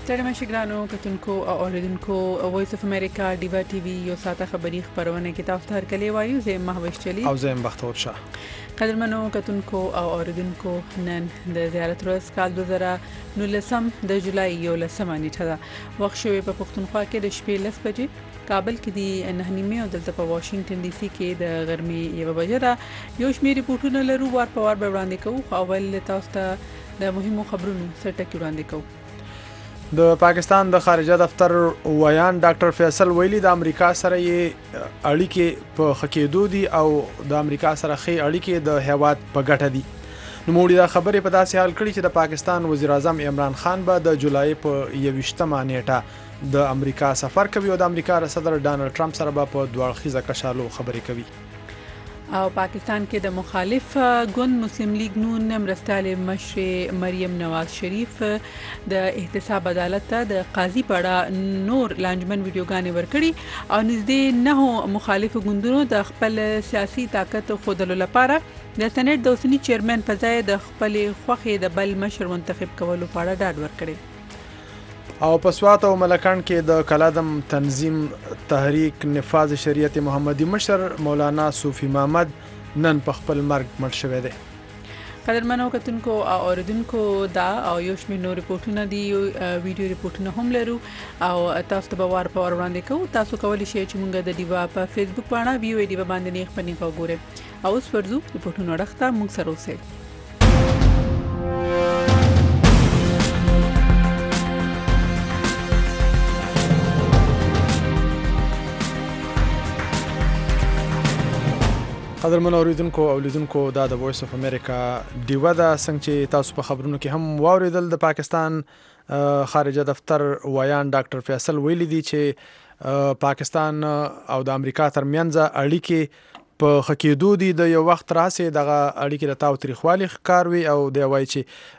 ستړي مشه ګرانو کتونکو او اوریدونکو وایس اف امریکا ډیوا ټي وي یو ساته خبري خبرونه کې تاسو ته هرکلی وایو زه مهوش چلی او زه بختور شاه قدرمنو کتونکو او اوریدونکو نن د زیارت ورځ کال 2019 د جولای 11 نیټه ده وخت شوی په پښتونخوا کې د شپې 10 بجې کابل کې د 9:30 او دلته په واشنگټن ډي سي کې د غرمې 1 بجې ده یو شمېر ریپورتونه لرو وار په وار به وړاندې کوو اول تاسو ته د مهمو خبرونو سرټکی وړاندې کوو د پاکستان د خارجه دفتر ویان ډاکټر فیصل ویلي د امریکا سره یې اړیکې په خکېدو دي او د امریکا سره خې اړیکې د هیواد په ګټه دي نو موږ دا خبرې په داسې حال کړي چې د پاکستان وزیر اعظم عمران خان به د جولای په 21 نیټه د امریکا سفر کوي او د امریکا صدر ډانلډ ټرمپ سره به په دوه اړخیزه کشالو خبرې کوي او پاکستان کې د مخالف ګوند مسلم لیگ نون مرستیال مشر مریم نواز شریف د احتساب عدالت ته د قاضي پړه نور لانجمن ویډیوګانې ورکړي او نږدې 9 مخالف ګوندونو د خپل سیاسي طاقت خودلو لپاره د سېنات د اوسنی چیرمن په ځای د خپل خوخي د بل مشر منتخب کولو په اړه ډاډ ورکړي او په سوات او ملکان کې د کلادم تنظیم تحریک نفاذ شریعت محمدي مشر مولانا صوفي محمد نن په خپل مرګ مړ شوی دی قدرمنو کتونکو او اوریدونکو دا او یو شمېر نور ریپورتونه دي ویډیو ریپورتونه هم لرو او تاسو ته به وار په وار وړاندې کوو تاسو کولی شئ چې موږ د دیوا په فیسبوک باندې ویو دیوا باندې نه خپرنې وګورئ او اوس ورځو ریپورتونه راخته موږ سره اوسئ قدرمن اوریدونکو او لیدونکو دا د وایس اف امریکا ډیوا دا څنګه چې تاسو په خبرونو کې هم واوریدل د پاکستان خارجه دفتر ویان ډاکټر فیصل ویلي دی چې پاکستان او د امریکا ترمنځ اړیکې په خکېدو دي د یو وخت راسي دغه اړیکې د تاو تاریخوالي ښکاروي او د وایي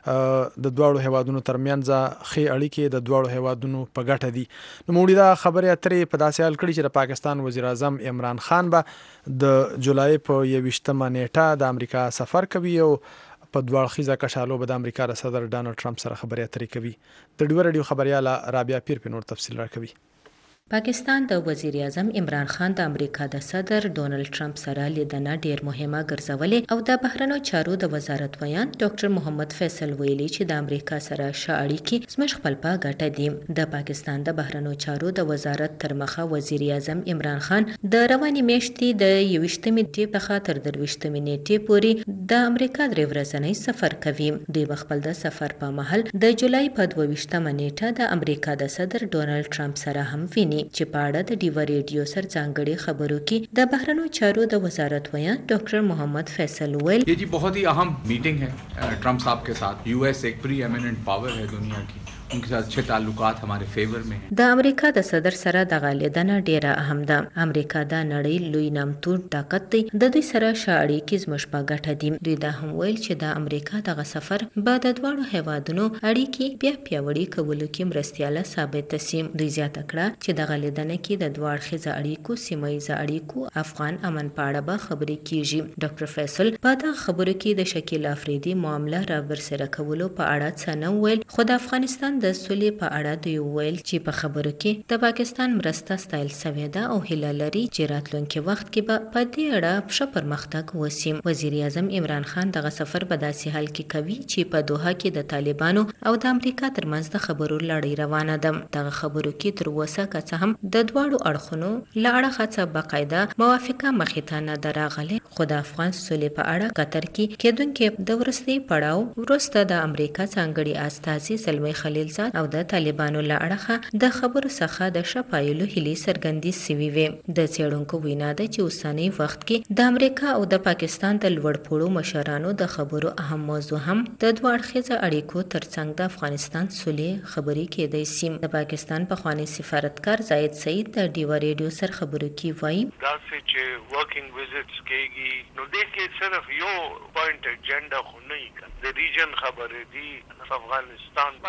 چې د دوړو هیوادونو ترمنځ خې اړیکې د دوړو هیوادونو په ګټه دي نو موږ دا خبرې اترې په داسې حال کړي چې د پاکستان وزیر اعظم عمران خان به د جولای په 21 نیټه د امریکا سفر کوي او په دوه اړخیزه کشالو به د امریکا صدر ډانلډ ټرمپ سره خبرې اترې کوي د ډیو رادیو خبرياله رابعه پیر په نور تفصیل راکوي پاکستان د وزیر اعظم عمران خان د امریکا د صدر ډونلډ ټرمپ سره لیدنه ډیر مهمه ګرځولې او د بهرنیو چارو د وزارت ویان ډاکټر محمد فیصل ویلي چې د امریکا سره ښه اړیکې زموږ خپل په ګټه دي د پاکستان د بهرنیو چارو د وزارت تر مخه وزیر اعظم عمران خان د رواني میاشتې د 21 نیټې څخه تر 23 نیټې پورې د امریکا درې ورځنی سفر کوي دوی خپل د سفر په مهال د جولای په 22 نیټه د امریکا د صدر ډونلډ ټرمپ سره هم ویني چې په اړه د ډیوا ریډیو سر ځانګړي خبرو کې د بهرنیو چارو د وزارت ویان ډاکټر محمد فیصل ویل ये जी बहुत ही अहम मीटिंग है ट्रम्प साहब के साथ यूएस एक प्री एमिनेंट पावर है दुनिया की उनके साथ अच्छे ताल्लुकात हमारे फेवर में हैं د امریکا د صدر سره د غالیدنه ډیره اهم ده امریکا د نړۍ لوی نامتو طاقت دی د دوی سره ښه اړیکې زموږ په ګټه دي دوی دا هم ویل چې د امریکا دغه سفر به د دواړو هیوادونو اړیکې بیا پیاوړي کولو کې مرستیاله ثابت شي دوی زیاته کړه چې د غالیدنه کې د دوه اړخیزه اړیکو سیمایي اړیکو افغان امن په اړه به خبرې کیږي ډاکټر فیصل په دغه خبرو کې د شکیل افریدي معامله را برسره کولو په اړه څه نه ویل خو د افغانستان د سولې په اړه دوی ویل چې په خبرو کې د پاکستان مرسته ستایل شوې ده او هیله لري چې راتلونکي وخت کې به په دې اړه ښه پرمختګ وشي وزیر اعظم عمران خان دغه سفر په داسې حال کې کوي چې په دوحه کې د طالبانو او د امریکا ترمنځ د خبرو لړۍ روانه ده دغه خبرو کې تر اوسه که څه هم د دواړو اړخونو له اړخه څخه باقاعده موافقه مخې ته نه ده راغلې خو د افغان سولې په اړه قطر کې کېدونکې د وروستي پړاو وروسته د امریکا ځانګړي استازي زلمي خلیلزاد او د طالبانو له اړخه د خبرو څخه د شپایلو هلي سرګندې سوي وي د څېړونکو وینا ده چې اوسنی وخت کې د امریکا او د پاکستان د لوړپوړو مشرانو د خبرو اهم موضوع هم د دوه اړخیزه اړیکو ترڅنګ د افغانستان سولې خبرې کېدای شي د پاکستان پخوانی سفارتکار زاید سعید د ډیوا ریډیو سر خبرو کې وایي دا چې ورکینګ وزټس کېږي نو د کې صرف یو پوینټ اجنډا خو نه د ریجن خبرې دي افغانستان باندې هم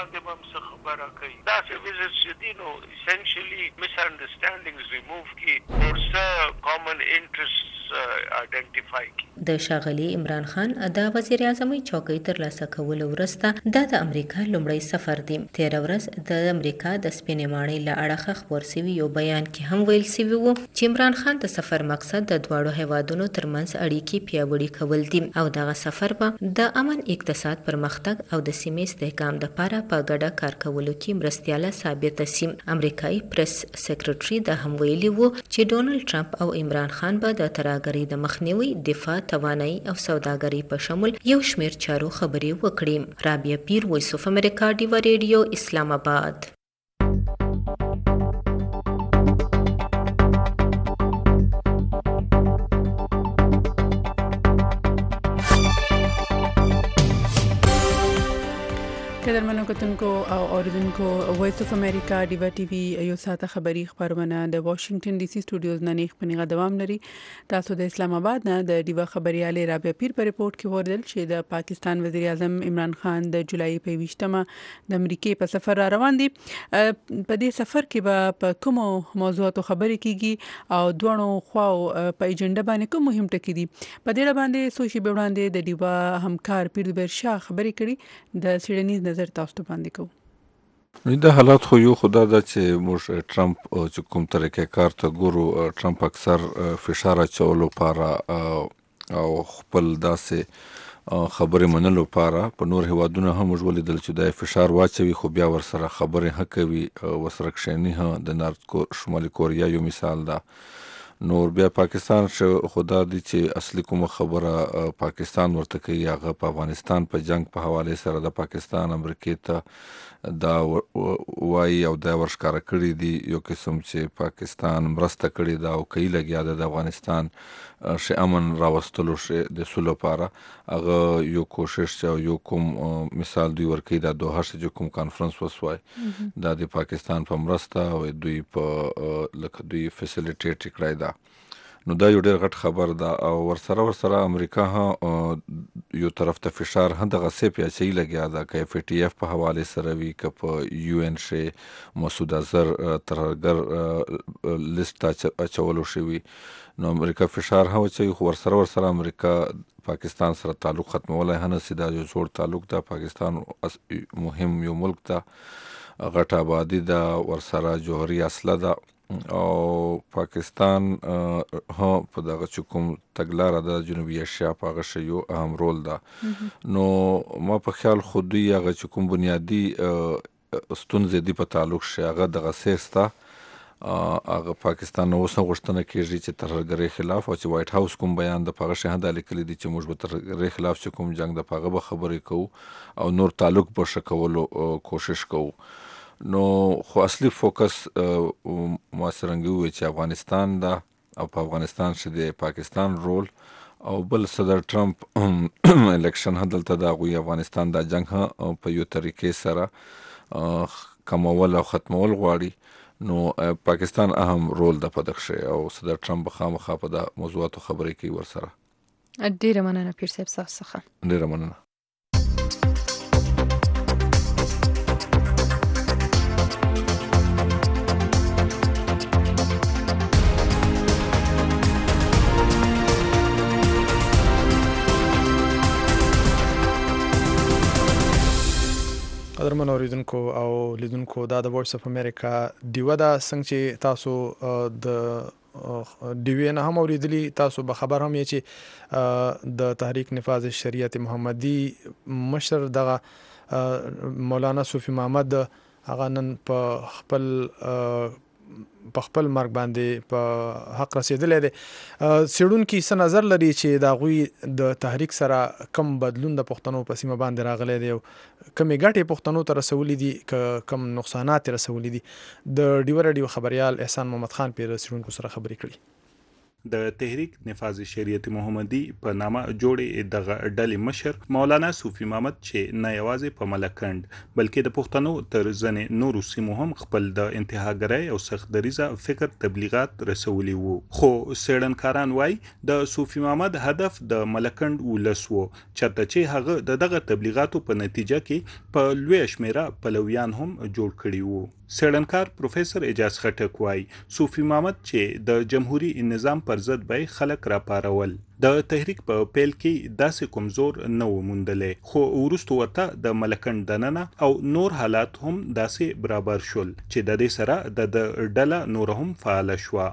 څه خبره کوي داسې وزټس چې دي نو essentially misunderstandings remove کی اور څه common interests identify کی. د ښاغلي عمران خان د وزیر اعظم چوکۍ ترلاسه کولو وروسته دا د امریکا لومړی سفر دی. تېره ورځ د امریکا د سپینې ماڼۍ له اړخه خپور سوي یو بیان کې هم ویل سوي وو چې عمران خان د سفر مقصد د دواړو هیوادونو ترمنځ اړیکې پیاوړي کول دي او دغه سفر به د امن، اقتصاد، پرمختګ او د سیمې استحکام دپاره په ګډه کار کولو کې مرستیاله ثابته سي. امریکایي پریس سیکرټري دا هم ویلي وو چې ډونالډ ټرمپ او عمران خان به د ترهګرۍ د مخنیوي، دفاع، توانایي او سوداګرۍ په شمول یو شمېر چارو خبرې وکړي. رابعه پیر، وایس اف امریکا، ډیوا ریډیو، اسلام آباد. قدرمنو کتونکو او اوریدونکو، وایس اف امریکا ډیوا ټي وي یو ساعته خبری خبرونه د واشنگټن ډي سي سټوډیوز نه نیخ پنیغه دوام لري. تاسو د اسلام آباد نه د ډیوا خبرياله رابعه پیر په ریپورت کې وردل چې د پاکستان وزیر اعظم عمران خان د جولای په 20مه د امریکای په سفر را روان دي. په دې سفر کې به په کوم موضوعاتو خبرې کیږي او دوه خواو په ایجنډا باندې کوم مهم ټکي دي. په دې باندې سوشي به وړاندې د ډیوا همکار پیربر شاه خبرې کړي. د سیډنیز نظر تاسو ته باندې کوم. د حالات خو یو خدا دا چې موږ ټرمپ چې کوم طریقې کار ته ګورو، ټرمپ اکثر فشار اچولو لپاره او خپل داسې خبرې منلو لپاره په نور هیوادونو هم موږ ولیدل چې د فشار واچوي، خو بیا ورسره خبرې هم کوي، ورسره کښېني هم. د شمالي کوریا یو مثال ده. نور بیا پاکستان خدا دی چې اصلي کومه خبره پاکستان ورته کوي هغه په افغانستان په جنگ په حواله سره د پاکستان امریکای ته دا وایي او دا ورښکاره کړي دي یو قسم چې پاکستان مرسته کړې ده او کوي لګیا ده د افغانستان ش امن راوستلو ش د سولو لپاره. هغه یو کوشش او یو کوم مثال دوی ورکوي د دوحه چې کوم کانفرنس وسوای دا د پاکستان په مرسته او دوی په لکه دوی فیسیلیټیټ کړی ده. نو دا یو ډېر غټ خبر ده او ورسره امریکا هم یو طرف ته فشار هم دغه سیپ یا چي لګیا ده که اف ټي اف په حواله سره وي که په یو ان شي مسعود اظهر ترهګر لیست اچولو شوی. نو امریکا فشار هم چي خو ورسره امریکا پاکستان سره تعلق ختمولای هنه سیدا یو جوړ تعلق ده. پاکستان مهم یو ملک ده، غټ آبادی ده، ورسره جوهري اصله ده او پاکستان په دغه چې کوم تګلاره د جنوبي ایشیا په هغه شی یو اهم رول ده. نو ما په خیال خو دوی هغه چې کوم بنیادی ستونزې دي په تعلق شي هغه دغه سیسته هغه پاکستان نو اوس غوښتنه کیږي چې ترهګرۍ خلاف او چې وایټ هاوس کوم بیان د پاغه شهدا لیکلي دي چې موږ به ترهګرۍ خلاف چې کوم جنگ د پاغه به خبرې کوو او نور تعلق به شکولو کوشش کوو. نو خو اصلي فوکس ما سرنګي وي چې افغانستان ده او په افغانستان چې د پاکستان رول او بل صدر ټرمپ الیکشن هدلته دا غوي افغانستان د جنگ په یو طریقې سره کمول او ختمول غواړي. نو پاکستان اهم رول د پدخشه او صدر ټرمپ خامخا په د موضوعاتو خبرې کوي ورسره. ډیره مننه پیر صاحب څخه. ډیره مننه. قدرمن اوریدونکو او لیدونکو دا د وایس اف امریکا ډیوا دا څنګه چې تاسو د ډیوی نه هم اوریدلی، تاسو به خبر هم یې چې د تحریک نفاذ شریعت محمدي مشر دغه مولانا صوفي محمد هغه نن په خپل مرګ باندې په حق رسیدلې ده. سیډونکو څه نظر لري چې دا غوي د تحریک سره کم بدلون د پښتنو په سیمه باندې راغلي دي او کمی ګټې پښتنو ته رسولې دي کم نقصانات رسولې دي. د ډیوا ریډیو خبريال احسان محمد خان پیر سیډونکو سره خبرې کړې. د تحریک نفاذ شریعت محمدي په نامه جوړې دغه ډلې مشر مولانا صوفي محمد چې نه یوازې په ملکند بلکې د پښتنو تر ځنې نورو سیمو هم خپل د انتهاګرۍ او سخت دریزه فکر تبلیغات رسولي وو. خو سیړنکاران وای د صوفي محمد هدف د ملکند ولس وو چرته چې هغه دغه تبلیغاتو په نتیجه کې په لوی شمیره پلویان هم جوړ کړي وو. سیړنکار پروفیسور اجاز خټک وای صوفي محمد چې د جمهوریت نظام پر ضد به خلک را پارول د تحریک په پیل کې داسې کمزور نه و موندلې خو وروسته ورته د ملکند دننه او نور حالات هم داسې برابر شول چې د دې سره د ډله نور هم فعال شوه.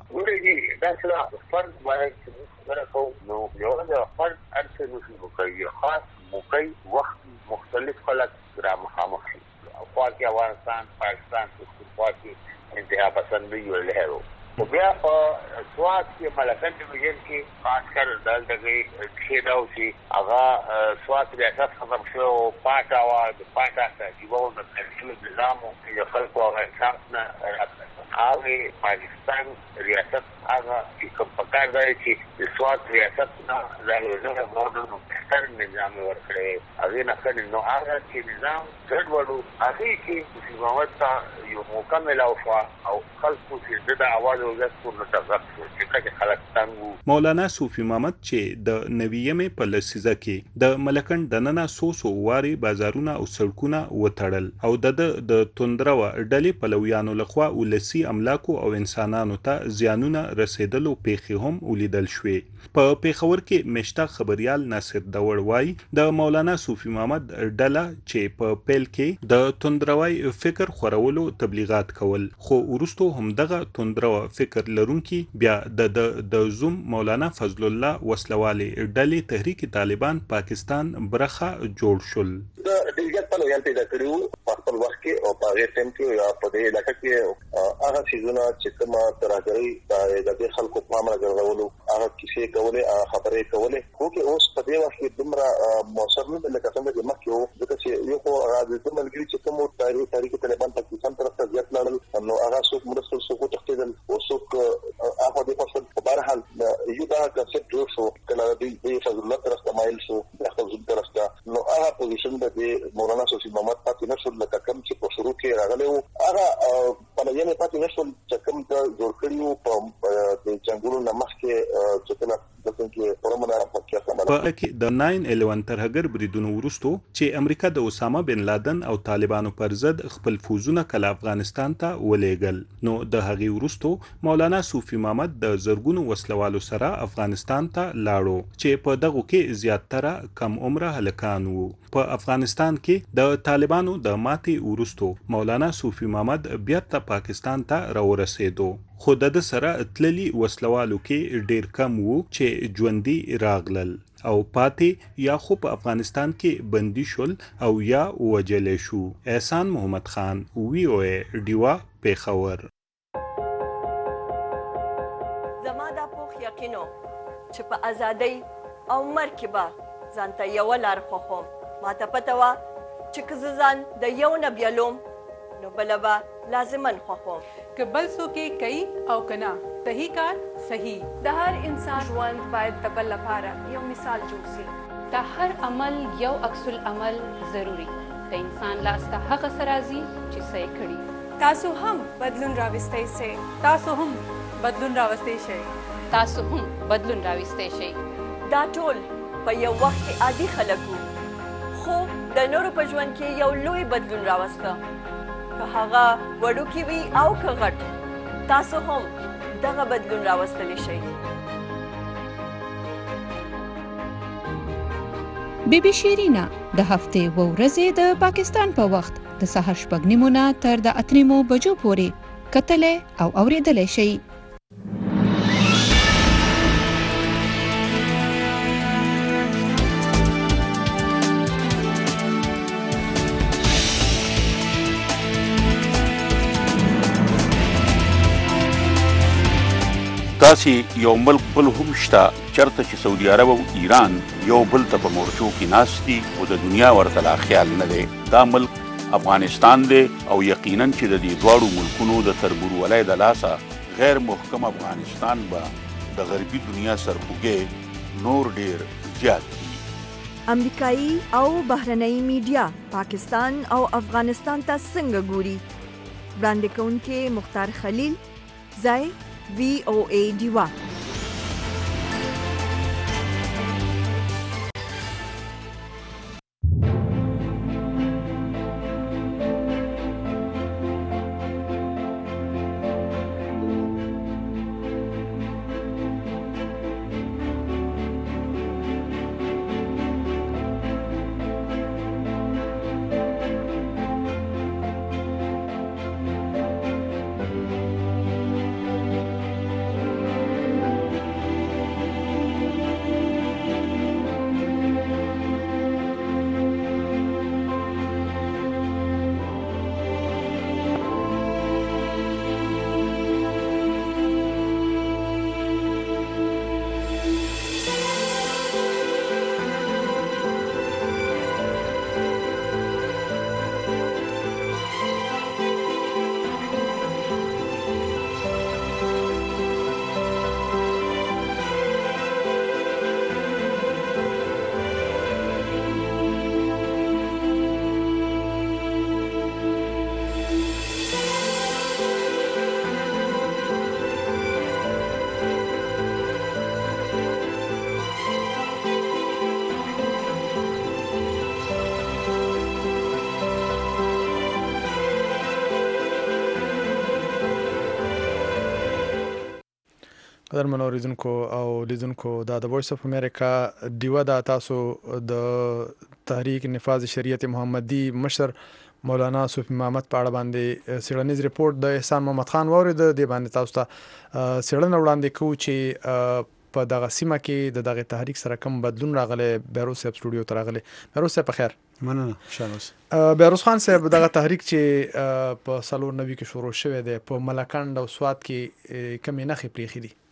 داسې فرد باید ورکو نو یو د فرد ارسل وکړي خاص موقعي وخت مختلف خلک را مخامخ شي خوا کې افغانستان پاکستان خوا کې انتها پسندي ولهرو او بیا په سواد کې ملکند ډیویژن کې خاص کر دلته کې دا اوسي هغه سواد ریاست خبر شو پاټا وا د پاټا ته دیوو د ترکیب نظام او د خلکو افغانستان نه هغه پاکستان ریاست هغه چې په کار دی چې د سواد ریاست نه راغلی موډرن ستر نظام ورکړي هغه نه کړي نو هغه چې نظام ګډوډو هغه کې چې موږ ته یو مکمل او خلکو چې د اواز او ځکه نو تاسو چې خلک څنګه مولانا صوفي محمد چې د نویمې په لسیزه کې د ملکند دننه سوسو واري بازارونه او سړکونه وټړل او د توندرو ډلې پلویانو لخوا ولسی املاکو او انسانانو ته زیانونه رسیدلو پیښې هم ولیدل شوې. په پیښور کې مشتاق خبريال ناصر داور وای د مولانا صوفي محمد ډله چې په پیل کې د توندروي فکر خورولو تبلیغات کول خو ورستو هم دغه توندرو فکر لرونکي بیا د زوم مولانا فضل الله وسلوالي ډلې تحریک طالبان پاکستان برخه جوړ شول. د ډیلګټ په لور پیدا کړو په خپل وخت کې او په هغه ټیم کې یا په دې علاقې کې هغه سيزونه چې کومه ترغړی د خلکو پام راغلو هغه کیسې کولې خبرې کولې خو کې اوس په دې وخت کې دومره موثر نه لکه څنګه چې مخکې وو ځکه چې یو خو هغه د ملګری چې کوم تاریخ طالبان پاکستان طرف ته ځات لاړل نو هغه څوک مرسل څوک تختیدل او څوک هغه د فصل په بهر حال یو دا کنسپټ جوړ شو کله د فضل الله طرف ته مایل شو د خپل طرف ته نو هغه پوزیشن د مولانا صوفي محمد پاتې نشو لکه کوم چې په شروع کې راغلی وو هغه په لږه پاتې نشو چې کوم ته جوړ کړیو په د جنگونو نمخ کې چې کله دغه پرمنه په کې د 9/11 ترهګر بریدونو ورستو چې امریکا د اسامه بن لادن او طالبانو پر ضد خپل فوزونه کله افغانستان ته ولېګل نو د هغې ورستو مولانا صوفي محمد د زرګونو وسلوالو سره افغانستان ته لاړو چې په دغه کې زیاتره کم عمره هلکان وو. په افغانستان کې د طالبانو د ماتي ورستو مولانا صوفي محمد بیرته پاکستان ته راورسېدو خو د سره تللی وسلوالو کې ډیر کم وو چې ژوندۍ راغلل او پاتې یا خو په افغانستان کې بندي شول او یا وجلې شو. احسان محمد خان VOA ډیوا پیښور. زما دا پوخ یقینو چې په ازادۍ او مرکبه ځانته یو لار خوخم ماته پته وا چې که ځان د یو نه بیلوم نو بلبا لازمن خوخم که بل څوک کوي او کنا صحیح کار صحیح د هر انسان ژوند باید د بل لپاره یو مثال جوړ شي د هر عمل یو عکس العمل ضروری د انسان لاس ته هغه سرازي چې صحیح کړي تاسو هم بدلون راوستئ شئ تاسو هم بدلون راوستئ شئ تاسو هم بدلون راوستئ شئ دا ټول په یو وخت کې عادي خلک وو خو د نورو په ژوند کې یو لوی بدلون راوسته که هغه وړوکی وي او که غټ تاسو هم دغه بدلون راوستلی شئ. بیبي شیرینا د هفتې و ورځې د پاکستان په وخت د سهار 8:30 تر د 8 بجو پورې کتلې او اوریدلې شئ. داسې یو ملک بل هم شته چرته چې سعودي عرب او ایران یو بل ته په مورچو کې ناست دي او د دنیا ورته لا خیال نه دی. دا ملک افغانستان دی او یقینا چې د دې دواړو ملکونو د تربورولۍ د لاسه غیر محکم افغانستان به د غربي دنیا سرخوږی نور ډیر زیات دي. امریکایي او بهرنۍ میډیا پاکستان او افغانستان ته څنګه ګوري؟ وړاندې کوونکې مختار خلیل، ځای VOA ډیوا. قدرمن اوریدونکو او لیدونکو دا د وایس اف امریکا ډیوا دا تاسو د تحریک نفاذ شریعت محمدي مشر مولانا صوفي محمد په اړه باندې سیړنیز ریپورت د احسان محمد خان واورید. د باندې تاسو ته سیړنه وړاندې کوو چې په دغه سیمه کې د دغه تحریک سره کوم بدلون راغلی. بیروس صاحب سټوډیو ته راغلی. بیروس صاحب په خیر. مننه شانوس. بیروس خان صاحب دغه تحریک چې په 94 کې شروع شوی دی په ملکند او سوات کې کومې نښې پریښې دي؟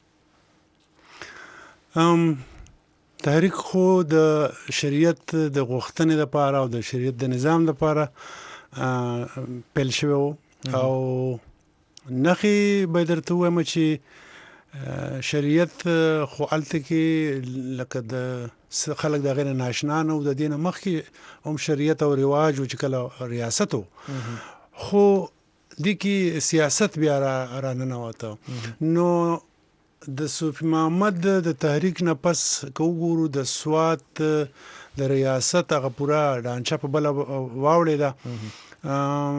تحریک خو د شریعت د غوښتنې لپاره او د شریعت د نظام لپاره پیل شوی او نخې به درته وایم چې شریعت خو الته کې لکه د خلک د غیر ناشنا او د دین مخکې هم شریعت او رواج او چې کله ریاست خو د کی سیاست بیا را ننوته. نو د صوفي محمد د تحریک نه پس کوګورو د سوات د ریاست هغه پورا ډانچه په بل واوړې ده.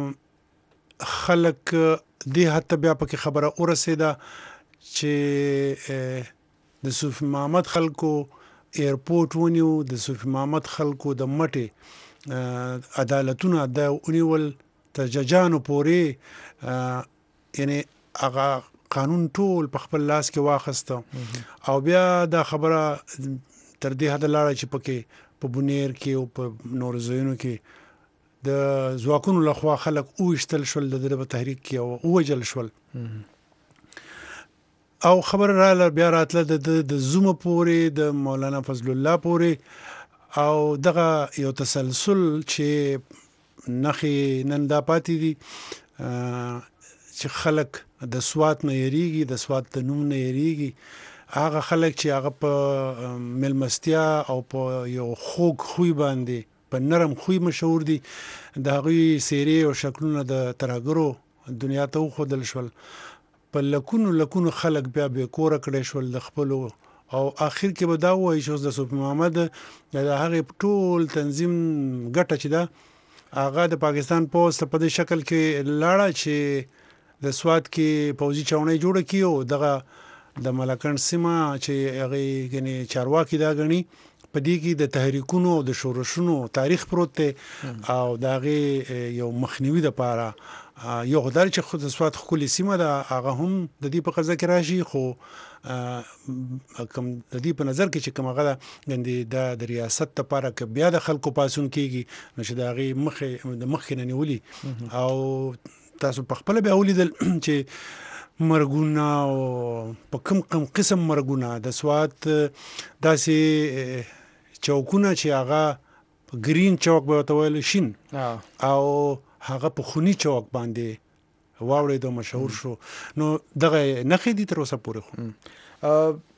خلک دې حتی بیا پکې خبره ورسېده چې د صوفي محمد خلکو ایرپورټ ونیو، د صوفي محمد خلکو د مټې عدالتونه د اونیول تر ججانو پورې، یعنی هغه قانون ټول په خپل لاس کې واخسته او بیا دا خبره تر دې حد لاړه چې پکې په بونیر کې او په نور ځایونو کې د ځواکونو لخوا خلک وشتل شول د دغه تحریک کې او وجل شول او خبر را بیا راتله د زوم پورې د مولانا فضل الله پورې او دغه یو تسلسل چې نخې نن دا پاتې دي چې خلک د سوات نه یریږي، د سوات د نوم نه یریږي. هغه خلک چې هغه په ملمستیا او په یو خوږ خوی باندې په نرم خوی مشهور دي، د هغوی سیرې او شکلونه د ترهګرو دنیا ته وښودل شول. په لکونو خلک بیا بې کوره کړی شول د خپلو او آخر کې به دا وایي چې د صوفي محمد د هغې ټول تنظیم ګټه چې ده هغه د پاکستان پوسټ په دې شکل کې لاړه چې د سوات کې پوځي چاونۍ جوړه کیو، دغه د ملکند سیمه چې هغه یعنی چارواکي دا غني په دې کې د تحریکونو او د شورشونو تاریخ پروت دی او دغه یو مخنیوي د پاره یو غدار چې خود سوات خولي سیمه دا هغه هم د دې په قضا کې راشي. خو کوم د دې په نظر کې چې کوم هغه غندي د ریاست لپاره ک بیا د خلکو پاسون کیږي نو چې دغه مخ نه نیولي او تاسو په خپل بیا ولیدل چې مرګونه او په کوم قسم مرګونه د سوات داسې چوکونه چې هغه گرین چوک به وتول شین او هغه په خونی چوک باندې واوړې د مشهور شو. نو دغه نخې دي تر اوسه پورې خو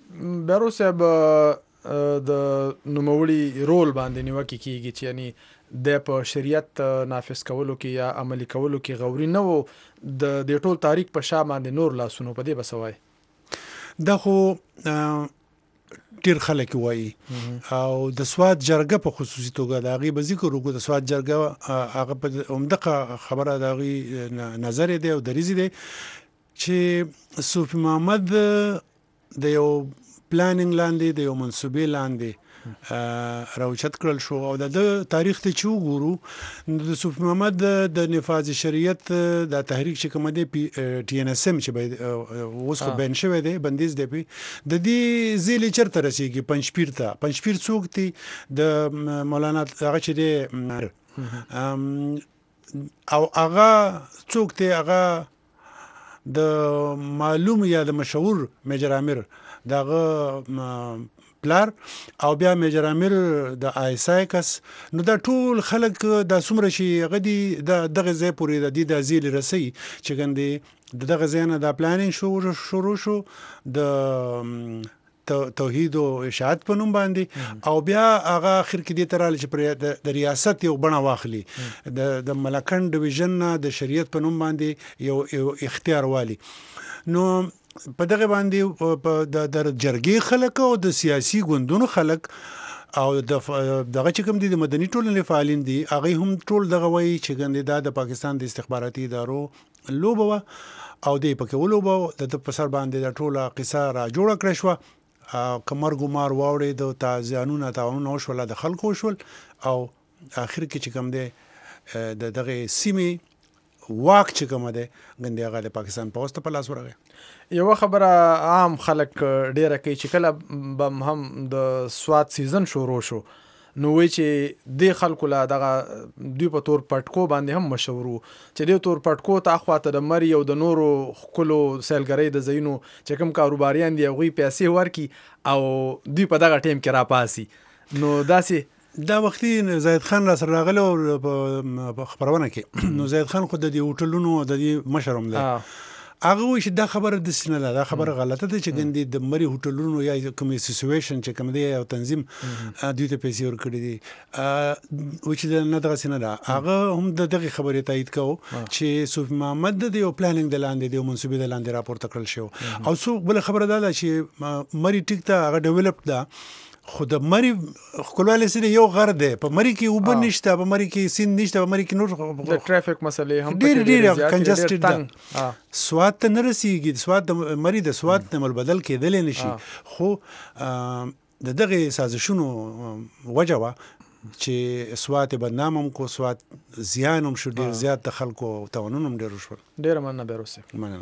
بیرو صاحب د نوموړي رول باندې نیوکه کیږي چې یعنی د په شریعت نافذ کولو کې یا عملی کولو کې غوري نه وو د ټول تاریخ په شا باندې نور لاسونو په دې بسوي دا خو ډیر خلک وایي او د سواد جرګه په خصوصي توګه د هغې به ذکر وکړو. د سواد جرګه هغه په همدغه خبره د هغې نظر دی او دریځ دی چې صوفي محمد د یو پلانینګ لاندې د یو منصوبې لاندې راوچت کړل شو او د تاریخ ته چې وګورو د صوفي محمد د نفاذ شریعت د تحریک چې کوم دی ټي ان اس ام چې اوس خو بین شوی دی بندیز دی د دې ځیلې چرته رسیږي پنځپیر ته. پنځپیر څوک دی؟ د مولانا هغه چې دی او هغه څوک دی؟ هغه د معلوم یا د مشهور میجر امیر دغه پلار او بیا میجر امیر د آیسای کس. نو دا ټول خلک د څومره شي غدي دغه ځای پورې د ځیل رسي چې ګندې دغه ځای نه د پلانینګ شروع شو د توحید او اشاعت په نوم باندې او بیا هغه اخر کې د ترال چې د ریاست یو بڼه واخلي د ملکن ډیویژن د شریعت په نوم باندې یو اختیار والی. نو په دغه باندې د جرګې خلک او د سیاسي ګوندونو خلک او دغه چې کوم دي د مدني ټولنې فعالین دي هغه هم ټول دغه وایي چې ګنده د پاکستان د استخباراتي ادارو لوبه و او د پکې ولوبه د په سر باندې د ټوله قصه را جوړه کړې شو کمر ګمار واوړې د تازیانونه تاونه شول د خلکو شول او اخر کې چې کوم دی د دغه سیمې واک چې کوم دی ګنده هغه د پاکستان په واسطه په لاس ورغی. یو خبره عام خلک ډیره کوي چې کله به هم د سواد سیزن شروع شو نو وی چې د خلکو لا دغه دوی په تور پټکو باندې هم مشهور چې د تور پټکو ته اخواته د مری او د نورو خلکو سیلګری د زینو چې کوم کاروباریان دی غوي پیسې ورکی او دوی په دغه ټیم کې را پاسي. نو داسې دا وختي زید خان را سره راغلی په خبرونه کې نو زید خان خو د دې هوټلونو د دې مشرم دی هغه وایي چې دا خبره د سینه ده دا خبره غلطه ده چې ګندې د مری هوټلونو یا کوم سیچویشن چې کوم دی او تنظیم دوی ته پیسې ورکړي دي و چې نه دغه سینه ده. هغه هم دغه خبرې تایید کوي چې صوفي محمد د یو پلانینګ د لاندې د منصوبې د لاندې راپورته کړل شو او څو بل خبره ده چې مری ټیک ته هغه ډیولپ ده خو د مری خپلواله سره یو غر دی په مری کې وب نشته په مری کې سین نشته په مری کې نور د ټرافیک مسلې هم ډیر کنجسټډ ده. سواد ته نه رسیږي سواد د مری د سواد نه مل بدل کېدل نشي خو د دغه سازشونو وجوه چې سواد بدنامم کو سواد زیانم شو ډیر زیات د خلکو توانونم ډیر شو. ډیر مننه بیروسه مننه.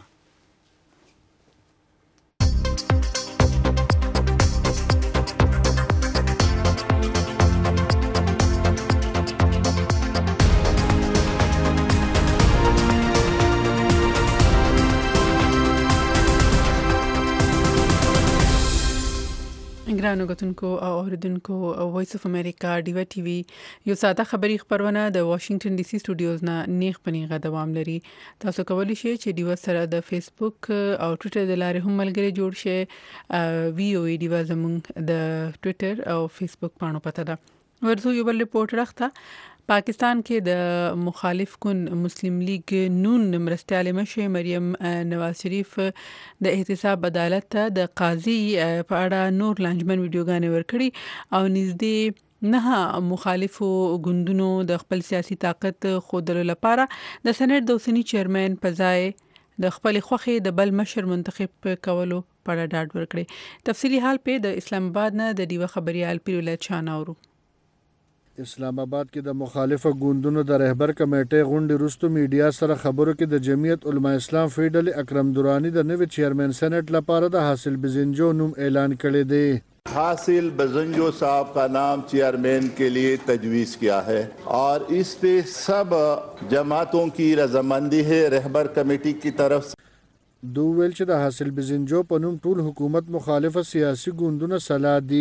ګرانو کتونکو او اوریدونکو وایس اف امریکا ډیوا ټي وي یو ساده خبری خبرونه د واشنگټن ډي سي سټوډیوز نه نیغ پنیغه دوام لري. تاسو کولی شئ چې ډیوا سره د فیسبوک او ټوئیټر د لارې هم ملګري جوړ شئ. وی او ای ډیوا زموږ د ټوئیټر او فیسبوک پاڼو پته ده. ورته یو بل ریپورت راخته پاکستان کې د مخالف کن مسلم لیگ نون مرستیال مشه مریم نواز شریف د احتساب عدالت ته د قاضي په اړه نور لانجمن ویډیوګانې ورکړي او نږدې نه مخالفو ګوندونو د خپل سیاسي طاقت خودلو لپاره د سېنات د اوسنی چیرمن په ځای د خپل خوخي د بل مشر منتخب کولو په اړه ډاډ ورکړي. تفصیلی حال په د اسلام آباد نه د دیوه خبريال پیرولت شاناورو. اسلام آباد کې د مخالفه ګوندونو د رهبر کمیټې غونډې وروسته میډیا سره خبرو کې د جمعیت علماء اسلام فیډل اکرم دورانی د نوې چیرمن سېنات لپاره د حاصل بزنجو نوم اعلان کړی دی. حاصل بزنجو صاحب کا نام چیئرمین کے لیے تجویز کیا ہے اور اس پہ سب جماعتوں کی رضامندی ہے رہبر کمیٹی کی طرف سے. دوی ویل چې د حاصل بزنجو په نوم ټول حکومت مخالفه سیاسي ګوندونه سلا دي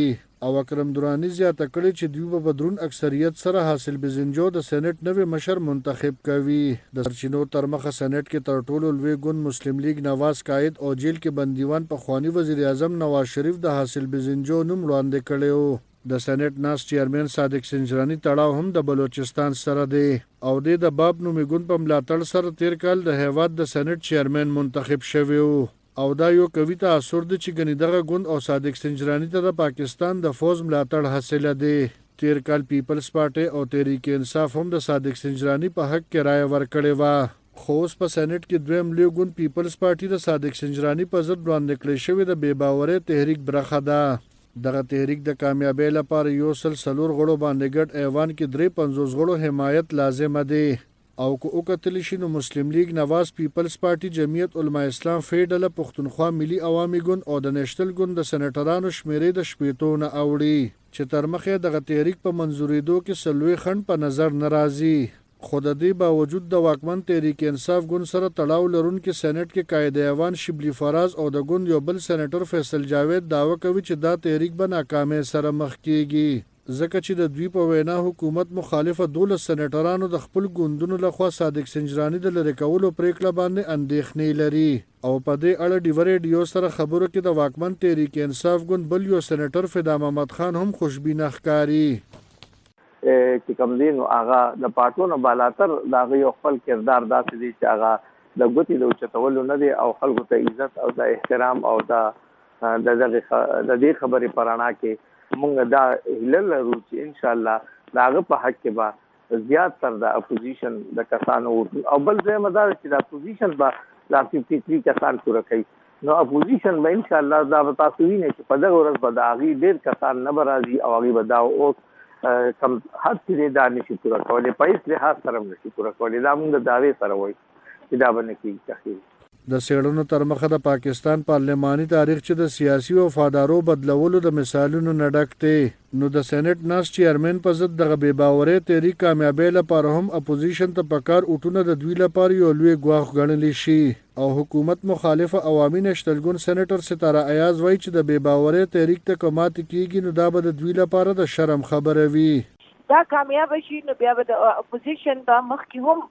او اکرم درانی زیاته کړې چې دوی په بدرون اکثریت سره حاصل بزنجو د سېنات نوې مشر منتخب کوي. د سرچینو تر مخه سېنات کې تر ټولو لوی ګوند مسلم لیگ نواز قائد او جیل کې بندیوان په خوانی وزیر اعظم نواز شریف د حاصل بزنجو نوم وړاندې کړی. د سېنات ناس چیرمن صادق سنجرانی تړاو هم د بلوچستان سره دی او د باب نومي ګوند په ملاتړ سره تیر کال د هیواد د سېنات چیرمن منتخب شوی او دا یو کوي تاثیر دی چې ګنې دغه ګوند او صادق سنجرانی ته د پاکستان د فوج ملاتړ حاصله دی. تیر کال پیپلز پارټي او تحریک انصاف هم د صادق سنجرانی په حق کې رائے ورکړې و خو اوس په سېنات کې دویم لوی ګوند پیپلز پارټي د صادق سنجرانی په ضد وړاندې کړی شوی د بې باورۍ تحریک برخه ده. دغه تحریک د کامیابی لپاره یو سل سلور غړو باندې ګډ ایوان کې 53 غړو حمایت لازم دی او کو وکتل شي نو مسلم لیگ نواز پیپلز پارټي جمعیت علماء اسلام فیډل پښتونخوا ملي عوامي ګوند او د نېشنل ګوند د سېنیټرانو شمیرې د شپېتو نه اوړي چې تر مخه دغه تحریک په منزورېدو کې سلوي خند په نظر ناراضي. خود دې باوجود د واکمن تحریک انصاف ګوند سره تړاو لرونکي سېنات کې قائد ایوان شبلی فراز او د ګوند یو بل سېنیټر فیصل جاوید داوا کوي چې دا تحریک به ناکامۍ سره مخ کیږي ځکه چې د دوی په وینا حکومت مخالفه 12 سېنیټرانو د خپل ګوندونو لخوا صادق سنجرانی د لری کولو پریکړه باندې اندېښنې لري او په دې اړه ډیور ریډیو سره خبرو کې د واکمن تحریک انصاف ګوند بل یو سېنیټر فدا محمد خان هم خوشبینه ښکاري چې کوم دین او هغه د پټونو بالاتر دا یو خپل کردار داسې دی چې هغه د ګوتی د چتولو نه دی او خلکو ته عزت او د احترام او د دې خبرې پرانا کې موږ دا هیله لرو چې ان شاء الله داغه په حق کې به زیات تر د اپوزیشن د کسانو او بل ځای مدار چې د اپوزیشن به د 53 کسان پوره کوي نو اپوزیشن به ان شاء الله دا تاسو وینئ چې په دغه ورځ به د هغې ډېر کسان نه به راځي او هغې به دا اوس کم حد چې دا نشي پوره کولی په هېڅ لحاظ سره هم نشي پوره کولی دا موږ د دعوې سره وایو چې دا به نه کېږي تخیل. د څېړنو تر مخه د پاکستان پارلماني تاریخ چې د سیاسي وفادارو بدلولو د مثالونو نه ډک دی نو د سېنات ناس چیرمن په ضد دغه بې باورۍ تحریک کامیابۍ لپاره هم اپوزیشن ته پکار اوټونه د دوی لپاره یو لوی ګواښ ګڼلی شي او حکومت مخالفه عوامي نېشنل ګوند سېنیټر ستاره ایاز وایي چې د بې باورۍ تحریک ته که ماتې کېږي نو دا به د دوی لپاره د شرم خبره وي. دا کامیاب شي نو بیا به د اپوزیشن دا مخکې هم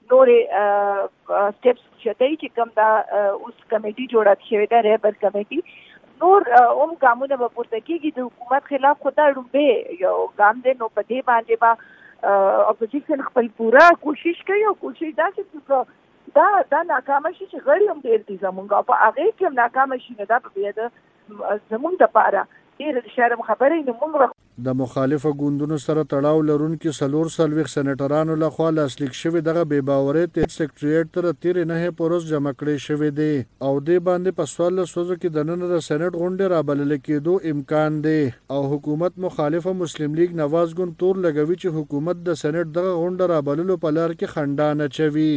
نورې سټیپس شته چې کوم دا اوس کمیټي جوړه شوې ده ریبر کمیټي نور هم ګامونه به پورته کېږي د حکومت خلاف خو دا لومبې یو ګام دی نو په دې باندې به اپوزیشن خپل پوره کوشش کوي او کوشش داسې وکړي دا ناکامه شي چې غړي هم ډېر دي زمونږ او په هغې کې هم ناکامه شي نو دا به بیا د زمونږ دپاره ډېر د شرم خبرې نو موږ د مخالفه ګوندونو سره تړاو لرونکي 44 سېنیټرانو لخوا لاسلیک شوی دغه بې باورۍ سیکریټریټ تر تیرې نهې پورې جمع کړی شوی دی او دې باندې په 14 ورځو کې دننه د سېنات غونډې رابلل کېدو امکان دی او حکومت مخالفه مسلم لیگ نواز ګوند تور لګوي چې حکومت د سېنات دغه غونډه رابللو په لار کې خنډانه چوي.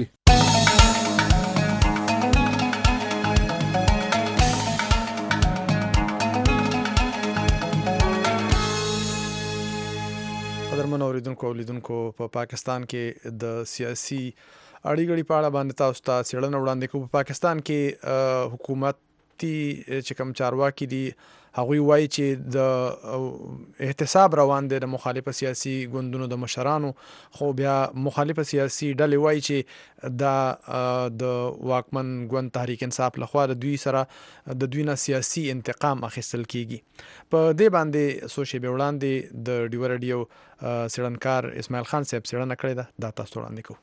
قدرمن اوریدونکو او لیدونکو په پاکستان کې د سیاسي اړیګړي په اړه باندې تاسو ته څېړنه وړاندې کوو. په پاکستان کې حکومتي چې کوم چارواکي دي هغوی وایي چې د احتساب روان دی د مخالفه سیاسي ګوندونو د مشرانو خو بیا مخالفه سیاسي ډلې وایي چې دا د واکمن ګوند تحریک انصاف لخوا د دوی سره د دوی نه سیاسي انتقام اخیستل کیږي. په دې باندې څو شېبې وړاندې د ډیور ریډیو څېړنکار اسماعیل خان صاحب څېړنه کړې ده دا تاسو ته وړاندې کوو.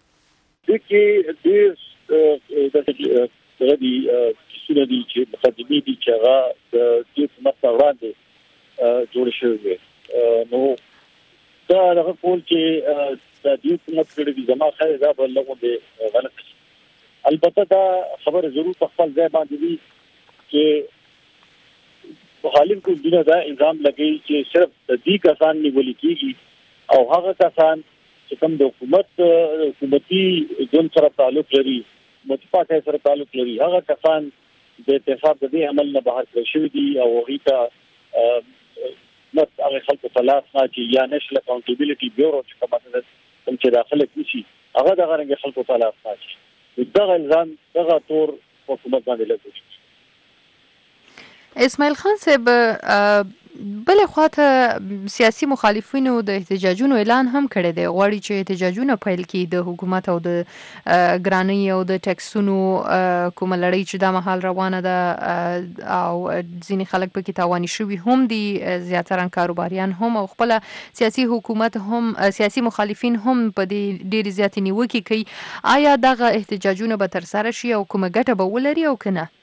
کیسونه دي چې مقدمې دي چې هغه د دې حکومت ته وړاندې جوړ شوي دي نو دا هغه کول چې د دې حکومت کړي دي زما خیر دا به لغوندې غلط شي. البته دا خبره ضرور په خپل ځای باندې دي چې مخالف ګوندونه دا الزام لګوي چې صرف د دې کسان نیول کېږي او هغه کسان چې کوم د حکومتي ګوند سره تعلق لري متفاقه سره تعلق لري هغه کسان د احتساب د دې عمل نه بهر کړی شوي دي او هغوی ته مت هغه خلکو ته لاس نه چې یا نېشنل اکاونټیبلټي بیورو چې کوم چې داخله کړي هغه دغه رنګ خلکو ته لاس نه شي دغه الزام دغه تور حکومت باندې لګوي. اسماعیل خان صاحب بل خواته سیاسي مخالفینو د احتجاجونو اعلان هم کړی دی، غواړي چې احتجاجونه پیل کړي د حکومت او د ګرانۍ او د ټکسونو کومه لړۍ چې دا مهال روانه ده او ځینې خلک پکې تاواني شوي هم دي، زیاتره کاروباریان هم او خپل سیاسي حکومت هم سیاسي مخالفین هم په دې ډېرې زیاتې نیوکې کوي. آیا دغه احتجاجونه به ترسره شي او کومه ګټه به ولري او که نه؟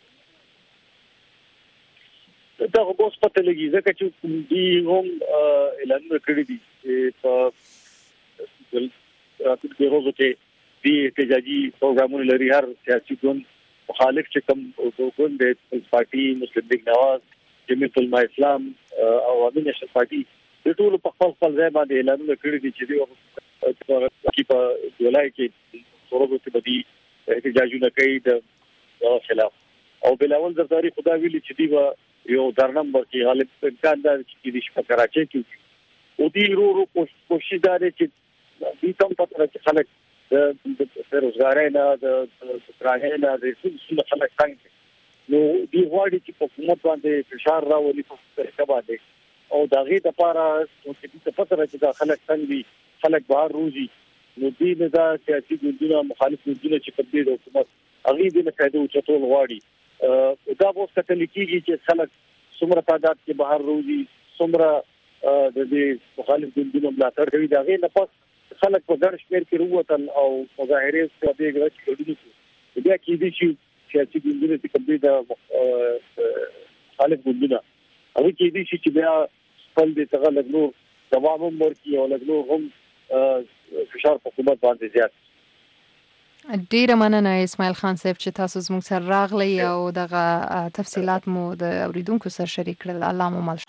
دا خو اوس پته لګي ځکه چې دوی هم اعلانونه کړي دي چې په راتلونکي ورځو کې دوی احتجاجي پروګرامونه لري. هر سیاسي ګوند مخالف چې کوم ګوند دی، پیپلز پارټي، مسلم لیگ نواز، جمعیت علماء اسلام او عوامي نیشنل پارټي، د ټولو په خپل ځای باندې اعلانونه کړي دي چې دوی په جولای کې ورځو کې به دوی احتجاجونه کوي د خلاف. او بلاول زرداری خدا ویلي چې دوی به یو در نمبر کې غالب امکان دا چې د شپه کراچۍ کې او دی رو کوشش دا دی چې دې تم پته چې خلک د روزګارۍ نه د کرانې نه د څه خلک څنګه نو دی غواړي چې په حکومت باندې فشار راولي په طریقه باندې او دا غي د لپاره چې دې پته چې دا خلک څنګه خلک بهر روزي نو دې نه دا سیاسي ګوندونه مخالف ګوندونه چې په دې حکومت هغه دې نه فائدې او چتول غواړي. دا اوس کتل کېږي چې خلک څومره تعداد کې بهر روزي، څومره د دې مخالف ګوندونو ملاتړ کوي. دا غي نه پس خلک په ګڼ شمېر کې وروتل او مظاهرې په دې کې کېږي. بیا کې دي چې سیاسي ګوندونه چې کوم دي د مخالف ګوندونه هغه کې دي چې بیا خپل د تغلق نور دوام هم ورکړي او لګنور هم فشار په حکومت باندې زیات. ډیره مننه اسماعیل خان صاحب چې تاسو زموږ سره راغلی او دغه تفصيلات مو د اوریدونکو سره شریک کړل. الله مو مل.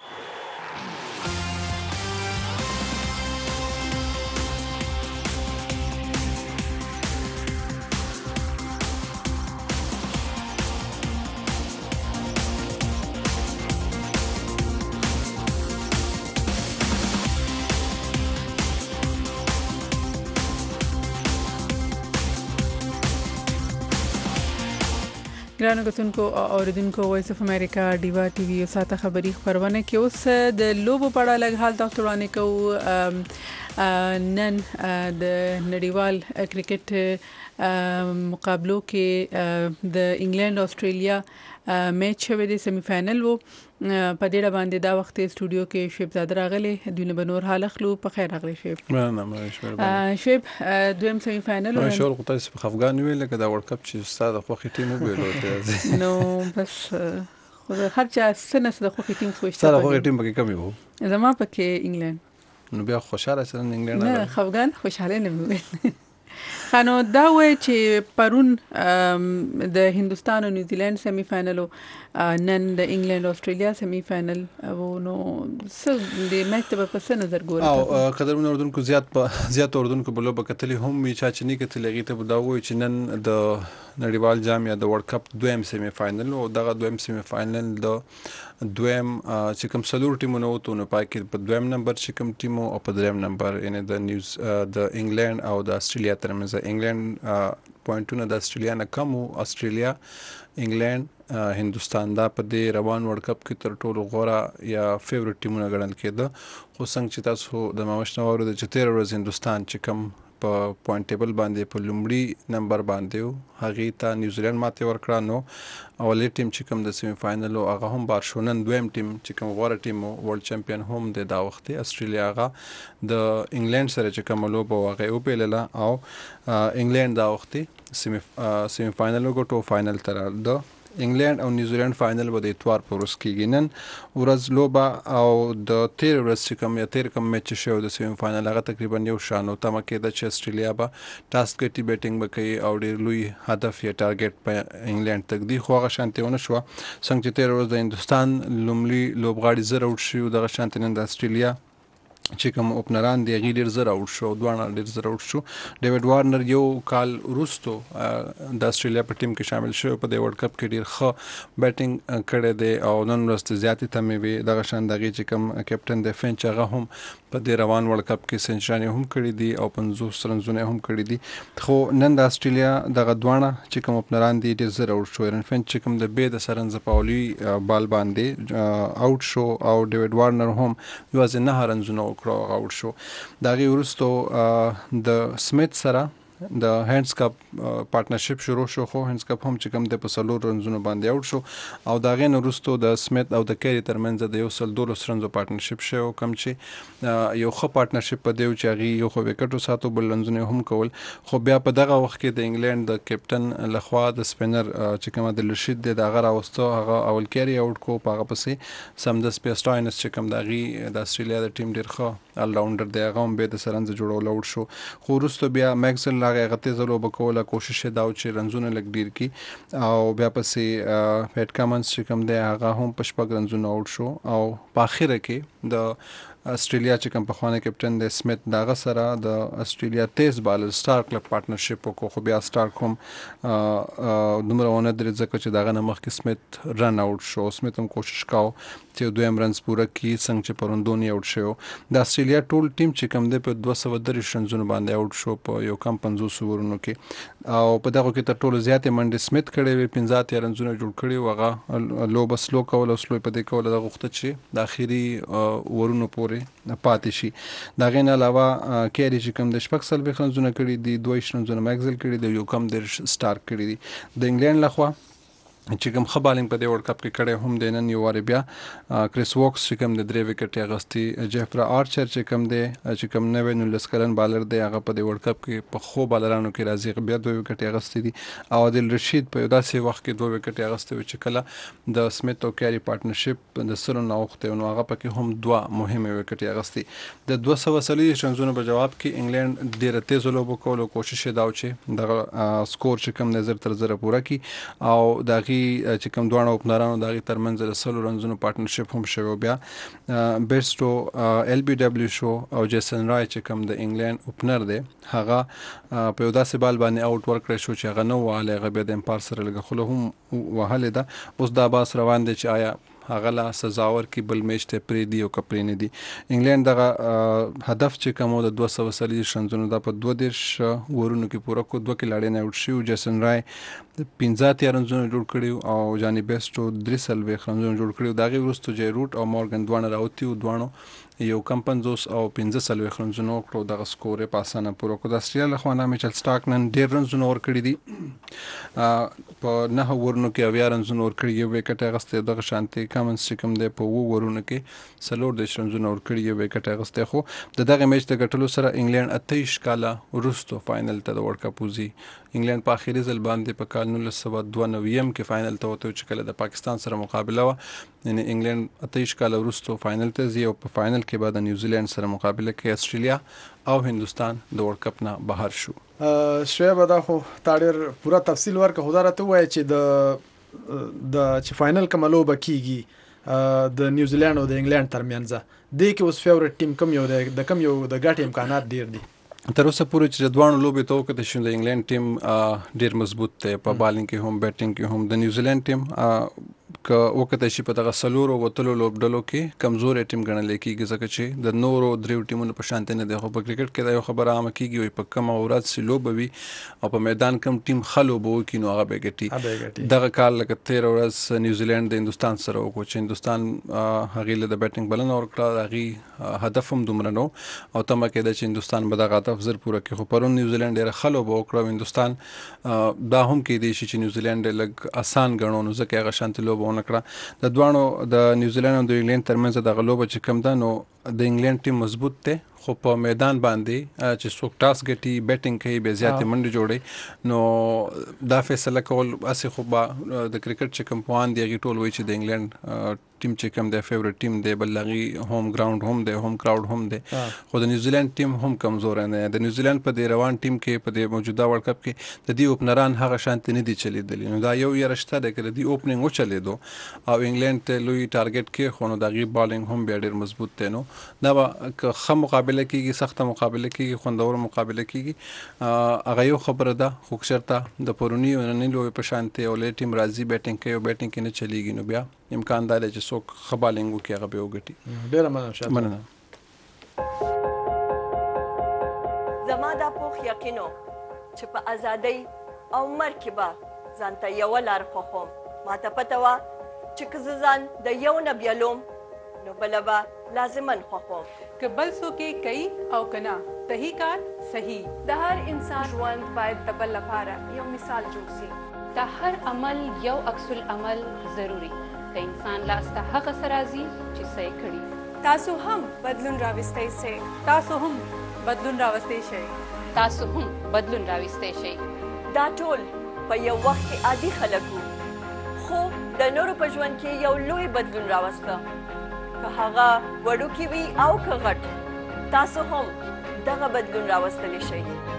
ګرانو کتونکو اوریدونکو وایس اف امریکا ډیوا ټي وي او ساته خبری خبرونه کې اوس د لوبو په اړه لږ حال تاسو وړاندې کوو. نن د نړیوال کرکټ مقابلو کې د انګلند استرالیا میچ شوی دی، سیمی فائنل وو. په دې باندې دا وخت استودیو کې شیب زاده راغلی، دوی نه بنور حال خلو په خیر راغلی شیب. شیب دویم سیمی فائنل نو شور قطعی په افغان ویل کې دا ورلد کپ چې استاد خو ټیم وګورلو نو بس خو هر چا سنه د خو ټیم خوښته سره خو ټیم پکې کمی وو، زما پکې انګلند نو بیا خوشاله سره انګلند نه افغان خوشاله نه وي. خانو دا وای چې پرون د هندستان او نیوزیلند سیمی فائنل نن د انګلند استرالیا سیمی فائنل او نو څه د میچ په پس نظر ګورم او قدرمن اردوونکو زیات اردوونکو بلو بکتلی هم می چا چې نه کتلی غیته دا وای چې نن د نړیوال جام یا د ورلد کپ دویم سیمی فائنل او دغه دویم سیمی فائنل د دویم چې کوم سلور ټیمونه وته نو پای کې په دویم نمبر چې کوم ټیم او په دریم نمبر یعنی د انګلند او د استرالیا ترمنځ انګلند پوینټونه د استرالیا نه کم او استرالیا انګلند هندستان دا په دې روان ورلد کپ کې تر ټولو غوړه یا فیورټ ټیمونه ګڼل کېده. خو څنګه چې تاسو د ماوښنه ورو د 13 ورځ هندستان چې کوم په پوینټ ټیبل باندې په لومړي نمبر باندې هغه ته نیوزیلند ماته ورکړه، نو اولې ټیم چې کوم د سیمی فائنل او هغه هم بارشونن دویم ټیم چې کوم غوړه ټیم ورلد چمپیون هم د دا وخت استرالیا هغه د انګلند سره چې کوم لوب واغې او پیلله او انګلند دا وخت سیمی فائنل او ټو فائنل تر د انګلند او نیوزیلند فائنل به د اتوار پر ورځ کېږي. نن ورځ لوبه او د 13 ورځ چې کوم یا 13 کوم میچ شو د سیمی فائنل هغه تقریبا یو شان او تمه کې د استرالیا به ټاس کې بیټینګ وکړي او ډېر لوی هدف یا ټارګټ په انګلند تک دی، خو هغه شانتيونه شو څنګه چې 13 ورځ د هندستان لومړی لوبغاړي زره اوټ شو دغه شانتینن د استرالیا چې کوم اوپنران دی غیر ډیر زره اوټ شو، دوه ډیر زره اوټ شو. ډیوډ وارنر یو کال وروسته د استرالیا په ټیم کې شامل شو، په د ورلد کپ کې ډیر ښه بیټینګ کړی دی او نن ورځ زیاتې تمې وي دغه شان دغه چې کوم کیپټن د فینچ هغه هم په دې روان ورلد کپ کې سنچري هم کړې دي او 50 رنزونه هم کړې دي. خو نن د استرالیا دغه دوانه چې کوم اوپنران دي ډېر زر اوټ شو. ایرن فینچ چې کوم د بې د سرنز پاولي بال باندې اوټ شو او ډیوډ وارنر هم یوازې 9 رنزونه وکړو اوټ شو. دا غي ورستو د سمیت سره د هینډز کپ پارټنرشپ شروع شو. خو هینډز کپ هم چې کوم د په 4 رنزونو باندې اوټ شو او دا غي نورستو د سمیت او د کیری ترمنځ د یو سل 2 رنزو پارټنرشپ شو کوم چې یو ښه پارټنرشپ په دیو چې هغه یو خو وکټو ساتو بل رنزونه هم کول. خو بیا په دغه وخت کې د انګلند د کپټن لخوا د سپینر چې کوم د لشید د هغه راوستو هغه اول کیری اوټ کو پاغه پسې سم د سپیسټاینس چې کوم د غي د استرالیا د ټیم ډیر ښه ال راونډر دی هغه هم به د سرنز جوړول اوټ شو. خو ورستو بیا میکسل هغه غته زلو بکوله کوشش دا چې رنزونه لګ ډیر کی او بیا پسې پیټ کامنز چې کوم دی هغه هم پشپګ رنزونه اوټ شو او په اخر کې د استرالیا چې کوم په خوانه کپټن د سمیت داغه سره د استرالیا تیز بالر سٹار کلب پارټنرشپ کو خو بیا سٹار کوم دومره ونه درې ځکه چې داغه نمخ کې سمیت رن اوټ شو. سمیت هم کوشش کاو چې دویم رنز پوره کی څنګه چې پروندونی اوټ شو. د استرالیا ټول ټیم چې کوم دی په 230 رنزونو باندې اوټ شو په یو کم 50 ورونو کې او په دغه کې تر ټولو زیاتې منډه سمیت کړي وي 15 رنزونه جوړ کړي وغه لو بس لو کول او سلو په دې کول د غوښته چې د اخیری ورونو پورې پاتې شي. دا غین علاوه کیری چې کوم د شپږ سلوي رنزونه کړي دي 2 رنزونه میکسل کړي دي یو کم د سٹار کړي دي. د انګلند لخوا چې کوم خبالینګ په دې ورلد کپ کې کړي هم د نن یو واره بیا کریس ووکس چې کوم د درې وکټ اغستی جیفرا آرچر چې کوم دی چې کوم نوې نو لسکلن بالر دی هغه په دې ورلد کپ کې په خو بالرانو کې راځي بیا 2 وکټ اغستی دي او عادل رشید په داسې وخت کې 2 وکټ اغستی چې کله د سمیت او کیری پارټنرشپ د سره نوخته نو هغه پکې هم 2 مهمه وکټ اغستی. د 240 رنزونو په جواب کې انګلند ډیره تیز لوب کولو کوشش دا چې د سکور چې کوم نظر تر زره پوره کی او دغه چې کوم دوه اوپنرانو دغه ترمنځ د سلو رنزونو پارټنرشپ هم شوی. بیا بیرستو ال بي دبليو شو او جیسن رای چې کوم د انګلند اوپنر دی هغه په داسې بال باندې اوټ ورکړ شو چې هغه نو واله هغه به د امپار سره لګه خو هم وهله ده. اوس دا باس روان دي چې آیا هغه لا سزاور کی بل میچ ته پری دی او کپری نه دی. انګلند دغه هدف چې کوم د 240 رنزونو د په 2 ورونو کې پوره کو 2 کلاړي نه اوټ شو. جیسن رای 15 رنزونه جوړ کړي او جانی بیسټو 3 رنزونه جوړ کړي. دغه ورستو جی روټ او مورګن دوانه راوتی او دوانو یو کم 50 او 15 رنزونه کړو د سکور په اسانه پوره کو. د استرالیا له خوانه میچل سٹارک نن 1.5 رنزونه ور کړی دي په 9 ورونو کې 20 رنزونه ور کړی یو وکټ اغسته دغه شانتي کامنز چې کوم دی په 2 ورونو کې سلور د رنزونه ور کړی یو وکټ اغسته. خو دغه میچ د ګټلو سره انګلند 28 کاله ورستو فائنل ته د ورلد کپ وزي. انګلند په اخیری ځل باندې په کال 1992 کې فائنل ته وته چې کله د پاکستان سره مقابله و یعنی انګلند 28 کاله ورستو فائنل ته ځي او په فائنل کې بعد نیوزیلند سره مقابله کې استرالیا او هندستان د ورلد کپ نه بهر شو. شعیب دا خو تاړر پورا تفصیل ورکه خدا راته وای چې د چې فائنل کملو بکیږي د نیوزیلند او د انګلند ترمنځ د کې اوس فیورټ ټیم کوم یو د کوم یو د ګټ امکانات ډیر دي. تر اوسه پورې چې دوه لوبې ته وکړه چې د انګلند ټیم ډیر مضبوط دی په بالینګ کې هم بیټینګ کې هم. د نیوزیلند ټیم که وکړه چې په دغه سلورو وتلو لوبډلو کې کمزور ټیم ګڼل کېږي ځکه چې د نورو دریو ټیمونو په شان نه دی. خو په کرکټ کې دا یو خبره عامه کېږي وي په کوم ورځ چې لوب وي او په میدان کم ټیم خلو بو کې نو هغه به ګټي. دغه کال لکه 13 ورځ نیوزیلند د هندستان سره وکړو چې هندستان هغه له بیټینګ بلنه ورکړه هغه هدف هم دومره نو او تمه کې د هندستان به دغه هدف زر پوره کړي. خو پرون نیوزیلند ډېر خلو بو وکړو هندستان دا هم کې دی چې نیوزیلند لګ آسان غنونو ځکه هغه شانتي لوب ونکړه. د دوانو د نیوزیلند او د انګلند ترمنځ د غلوب چې کم ده نو د انګلند ټیم مضبوط دی خو په میدان باندې چې څوک ټاس ګټي بیټینګ کوي به زیاتې منډه جوړي نو دا فیصله کول اسې خو د کرکټ چې کوم پوان دی ټول وایي چې د انګلند ټیم چې کوم د فیورټ ټیم دی بل لغي هوم ګراوند هم دی هوم کراود هم دی. خو د نیوزیلند ټیم هم کمزور نه. د نیوزیلند په دې روان ټیم کې په دې موجوده ورلد کپ کې د دې اوپنران هغه شانت نه دي چلیدلی. نو دا یو رشته ده چې د دې اوپننګ وچلیدو او انګلند ته لوی ټارګټ کې خو نو دغه بالینګ هم بیا ډیر مضبوط دی. نو دا به خه مقابله کېږي سخته مقابله کېږي خوندور مقابله کېږي. هغه یو خبره ده خو شرطه د پرونی نه لوي په شانتي او لې ټیم راځي بیټینګ کوي او بیټینګ کې نه چلیږي نو بیا امکان دی چې څوک خبالینګ وکړي هغه به وګټي. ډیر مننه. مخکینو چې په ازادۍ او مرګ کې به ځانته یوه لار خوښوم. ماته پته وه چې که زه ځان د یو نه بیلوم نو بله به لازماً خوښوم. که بل څوک یې کوي او که نه صحیح کار صحیح. د هر انسان ژوند باید د بل لپاره یو مثال جوړ شي. د هر عمل یو عکس العمل ضروري د انسان لاسته هغه څه راځي چې څه یې کړي. تاسو هم بدلون راوستی شئ. تاسو هم بدلون راوستی شئ. تاسو هم بدلون راوستی شئ. دا ټول په یو وخت کې عادي خلک وو، خو د نورو په ژوند کې یو لوی بدلون راوسته. که هغه وړوکی وي او که غټ، تاسو هم دغه بدلون راوستلی شئ.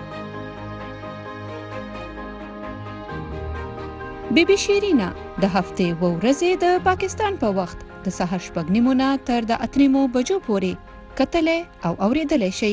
بیبي شیرینا د هفتې و ورځې د پاکستان په وخت د سهار 6:30 نه تر د 8 بجو پورې کتلې او اوریدلې شي.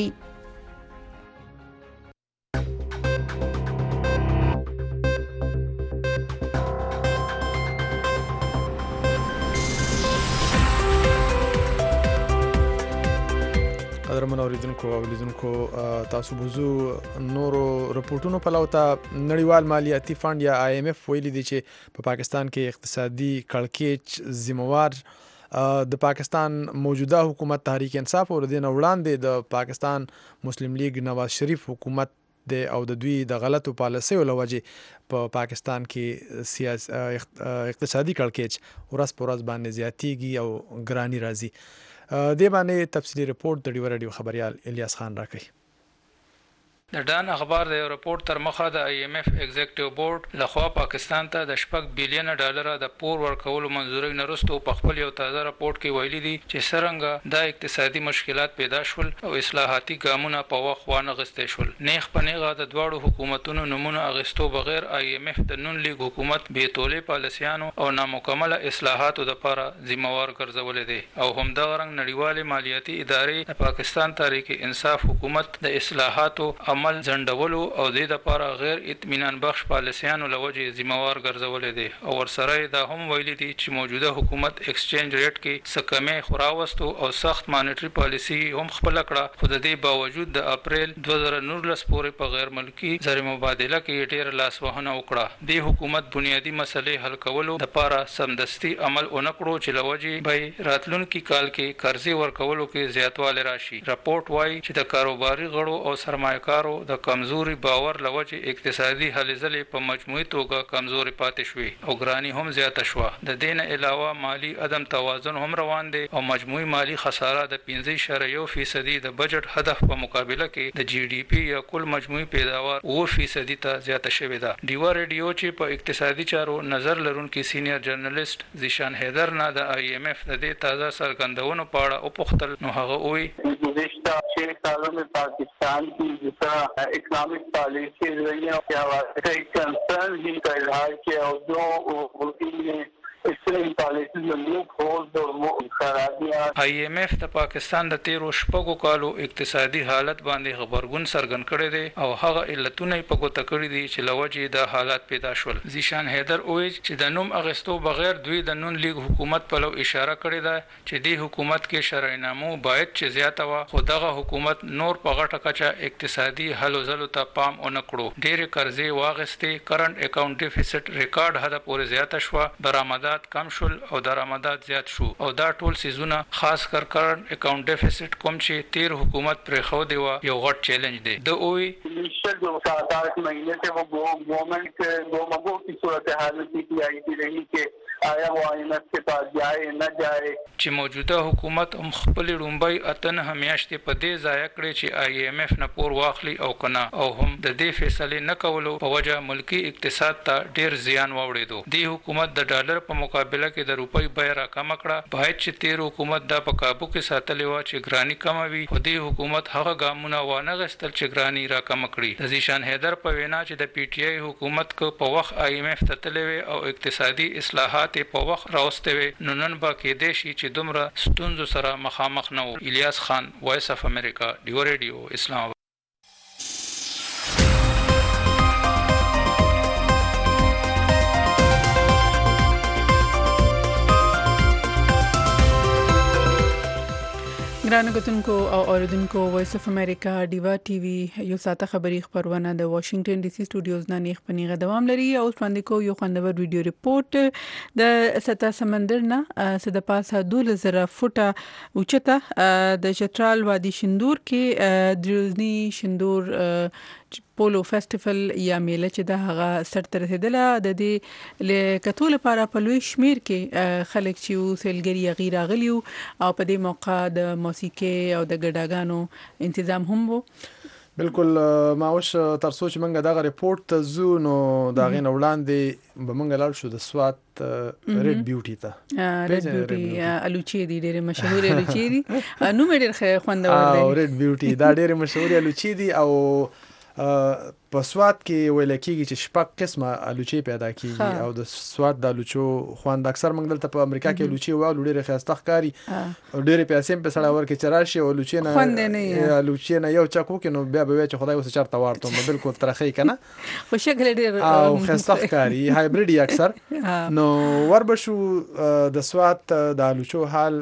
قدرمن اوریدونکو او لیدونکو تاسو بوزو نورو رپورټونو په لور ته نړیوال مالیاتي فند یا IMF ویلي دی چې په پاکستان کې اقتصادي کړکېچ ذمہوار د پاکستان موجوده حکومت تحریک انصاف او د وړاندې د پاکستان مسلم لیگ نواز شریف حکومت د او د دوی د غلطو پالیسیو لوجه په پاکستان کې سیاسي اقتصادي کړکېچ ورځ په ورځ باندې زیاتیږي او ګرانی راځي. دې باندې تفصیلی رپورت د ډیو رادیو خبريال الیاس خان راکړي. د ډان اخبار د رپورت تر مخه د IMF ایگزیکټیو بورډ لخوا پاکستان ته د $6 بلین د پور ورکولو منځوري نرستو په خپل یو تازه رپورت کې ویلي دي چې څرنګه د اقتصادي مشکلات پیدا شول او اصلاحاتي ګامونه په وخت وانه غستې شول. نیغ په نیغه د دواړو حکومتونو نمونه اغستو بغیر IMF د نون لیگ حکومت به تولې پالیسیانو او نامکمل اصلاحاتو لپاره ذمہوار ګرځولې دي او همدغه رنګ نړیوال مالیاتي ادارې د پاکستان تحریک انصاف حکومت د اصلاحاتو عمل ځنډولو او د لپاره غیر اطمینان بخش پالیسیانو لوجه ذمہوار ګرځولې دي او ورسره دا هم ویلي دي چې موجوده حکومت ایکسچینج ریټ کې سکمې خراوستو او سخت مانیټری پالیسی هم خپل کړه. خو د دې باوجود د اپریل 2019 پورې په غیر ملکی زر مبادله کې ډېر لاس وهنه وکړه. د حکومت بنیادی مسلې حل کولو لپاره سمدستي عمل ونکړو چې لوجه به راتلونکي کال کې قرضې ورکولو کې زیاتوالی راشي. راپورټ وایي چې د کاروباري غړو او سرمایه‌کارو د کمزوري باور لوجه اقتصادي هلې ځلې په مجموعي توګه کمزوري پاتې شوې او ګرانی هم زیاته شوه. د دې نه علاوه مالی عدم توازن هم روان دی او مجموعي مالی خساره د 15.1% د بجټ هدف په مقابله کې د GDP یا کل مجموعي پیداوار 9% ته زیاته شوې ده. ډیو رادیو چې په اقتصادي چارو نظر لرونکي سینیئر جرنالست زیشان حیدر نه د IMF د دې تازه څرګندونو په اړه وپوښتل نو هغه وایي गुज़िश्ता 6 सालों में पाकिस्तान की जिस तरह इकोनॉमिक पॉलिसीज रही हैं उसके हवाले से कंसर्न जिनका इजहार किया और जो मुल्क में इस तरह पॉलिसीज में लूप होल्स और खराबियां. IMF د پاکستان د 13 کالو اقتصادي حالت باندې خبرګون څرګند کړی دی او هغه علتونه په ګوته کړی دي چې لوجه د حالات پیدا شول. زیشان حیدر وایي چې د نوم اغستو بغیر دوی د نون لیگ حکومت په لو اشاره کړې ده چې د حکومت کې شرعي نامو باید چې زیاته وا خو دغه حکومت نور په غټه کچه اقتصادي حل زلو ته پام ونکړو. ډېر قرضې واغستې، کرنٹ اکاؤنٹ ډیفیسټ ریکارډ حد پورې زیاته شو، برآمدات کم شول او درآمدات زیات شو او دا ټول سيزونه خاص کر کرنٹ اکاؤنٹ ڈیفیسٹ کوم چې 13 حکومت پر خو دی یو غټ چیلنج دی. د اوی انیشل جو 7-8 مہینے سے وہ گورنمنٹ کے گومگو کی صورتحال کی آئی تھی رہی کہ آیا وہ IMF کے پاس جائے نہ جائے چې موجوده حکومت هم خپل رومبای اتن همیاشتې په دې ځای کړی چې IMF نه پور واخلي او کنه او هم د دې فیصله نه کولو په وجه ملکی اقتصاد ته ډیر زیان واوړېدو. د حکومت د ډالر په مقابله کې د روپۍ بیه راکمه کړه. باید چې 13 حکومت دا په کابو کې ساتلې و چې ګرانی کموي خو د حکومت هغه ګامونه ونه غستل چې ګرانی راکمه کړي. د زیشان حیدر په وینا چې د PTI حکومت کو په وخت IMF ته تللې او اقتصادي اصلاحات په وخت راوستوي نو نن با کې د شي چې دومره ستونزو سره مخامخ نه وو. الیاس خان، وایس اف امریکا، ډیو رادیو، اسلام. ګرانو کتونکو او اوریدونکو وایس اف امریکا ډیوا ټي وي یو ساته خبري خبرونه د واشنگټن ډي سي سټوډیوز نه نیخ پنیغه دوام لري او وړاندې کو یو خوندور ویډیو ریپورت د ستا سمندر نه سده پاسه 2000 فوټه اوچته د چترال وادي شندور کې درزنی شندور پولو فیسټیوال یا میله چې د هغه سر تر رسیدله د دې لکټول لپاره په لوی شمیر کې خلک چې سیلګری غیر غلیو او په دې موقع د موسیقي او د ګډاګانو تنظیم هم وو. بالکل ما اوس تر سوچ منګه دا ریپورت ته زو نو دا غین وړاندې به منګه لاړ شو د سوات ریډ بیوټی ته ریډ بیوټی الوچی دی ډېر مشهور الوچی دی نو مې ډېر خوندور دی ریډ بیوټی دا ډېر مشهور الوچی دی او په سوات کې ویل کېږي چې شپږ قسمه الوچي پیدا کیږي او د سوات د الوچو خوند اکثر موږ دلته په امریکا کې الوچي واو ډېر ښایسته ښکاري او ډېر پیسې په سړی ورکې چراشي او الوچي نه یو چکو کې نو بیا به چې خدای وسه چرته ورته بالکل ترخی کنه خو شکل ډېر او ښایسته ښکاري هایبریډ اکثر نو وربشو د سوات د الوچو حال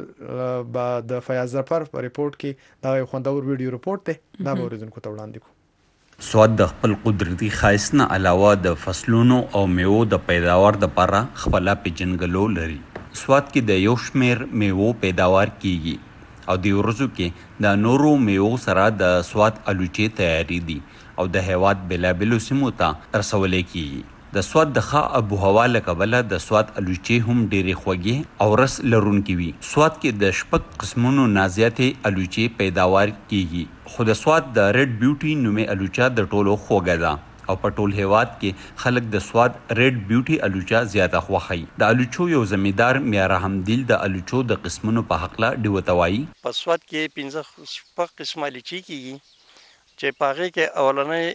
د فیاض ظفر په ریپورت کې دا یو خوندور ویډیو ریپورت دی دا به اوریدونکو ته وړاندې کوو. سوات د خپل قدرتي ښایست نه علاوه د فصلونو او میوو د پیداوار لپاره خپل پیژنګلو لري. سوات کې د یو شمیر میوو پیداوار کیږي او د ورځو کې د نورو میوو سره د سوات الوچي تیاری دي او د هیواد بلابلو سیمو ته رسول کیږي. د سوات د ښه ابو هوا له کبله د سوات الوچي هم ډېرې خوږې او رس لرونکي وي. سوات کې د شپږ قسمونو نه زیاتې الوچي پیداوار کیږي خو د سوات د ریډ بیوټي نومې الوچا د ټولو خوږه ده او په ټول هیواد کې خلک د سوات ریډ بیوټي الوچا زیاته خوښوي. د الوچو یو زمیدار میار حمدیل د الوچو د قسمونو په حقله ډیوتوایي. په سوات کې 15 قسمه الوچي کیږي چې پاغه کې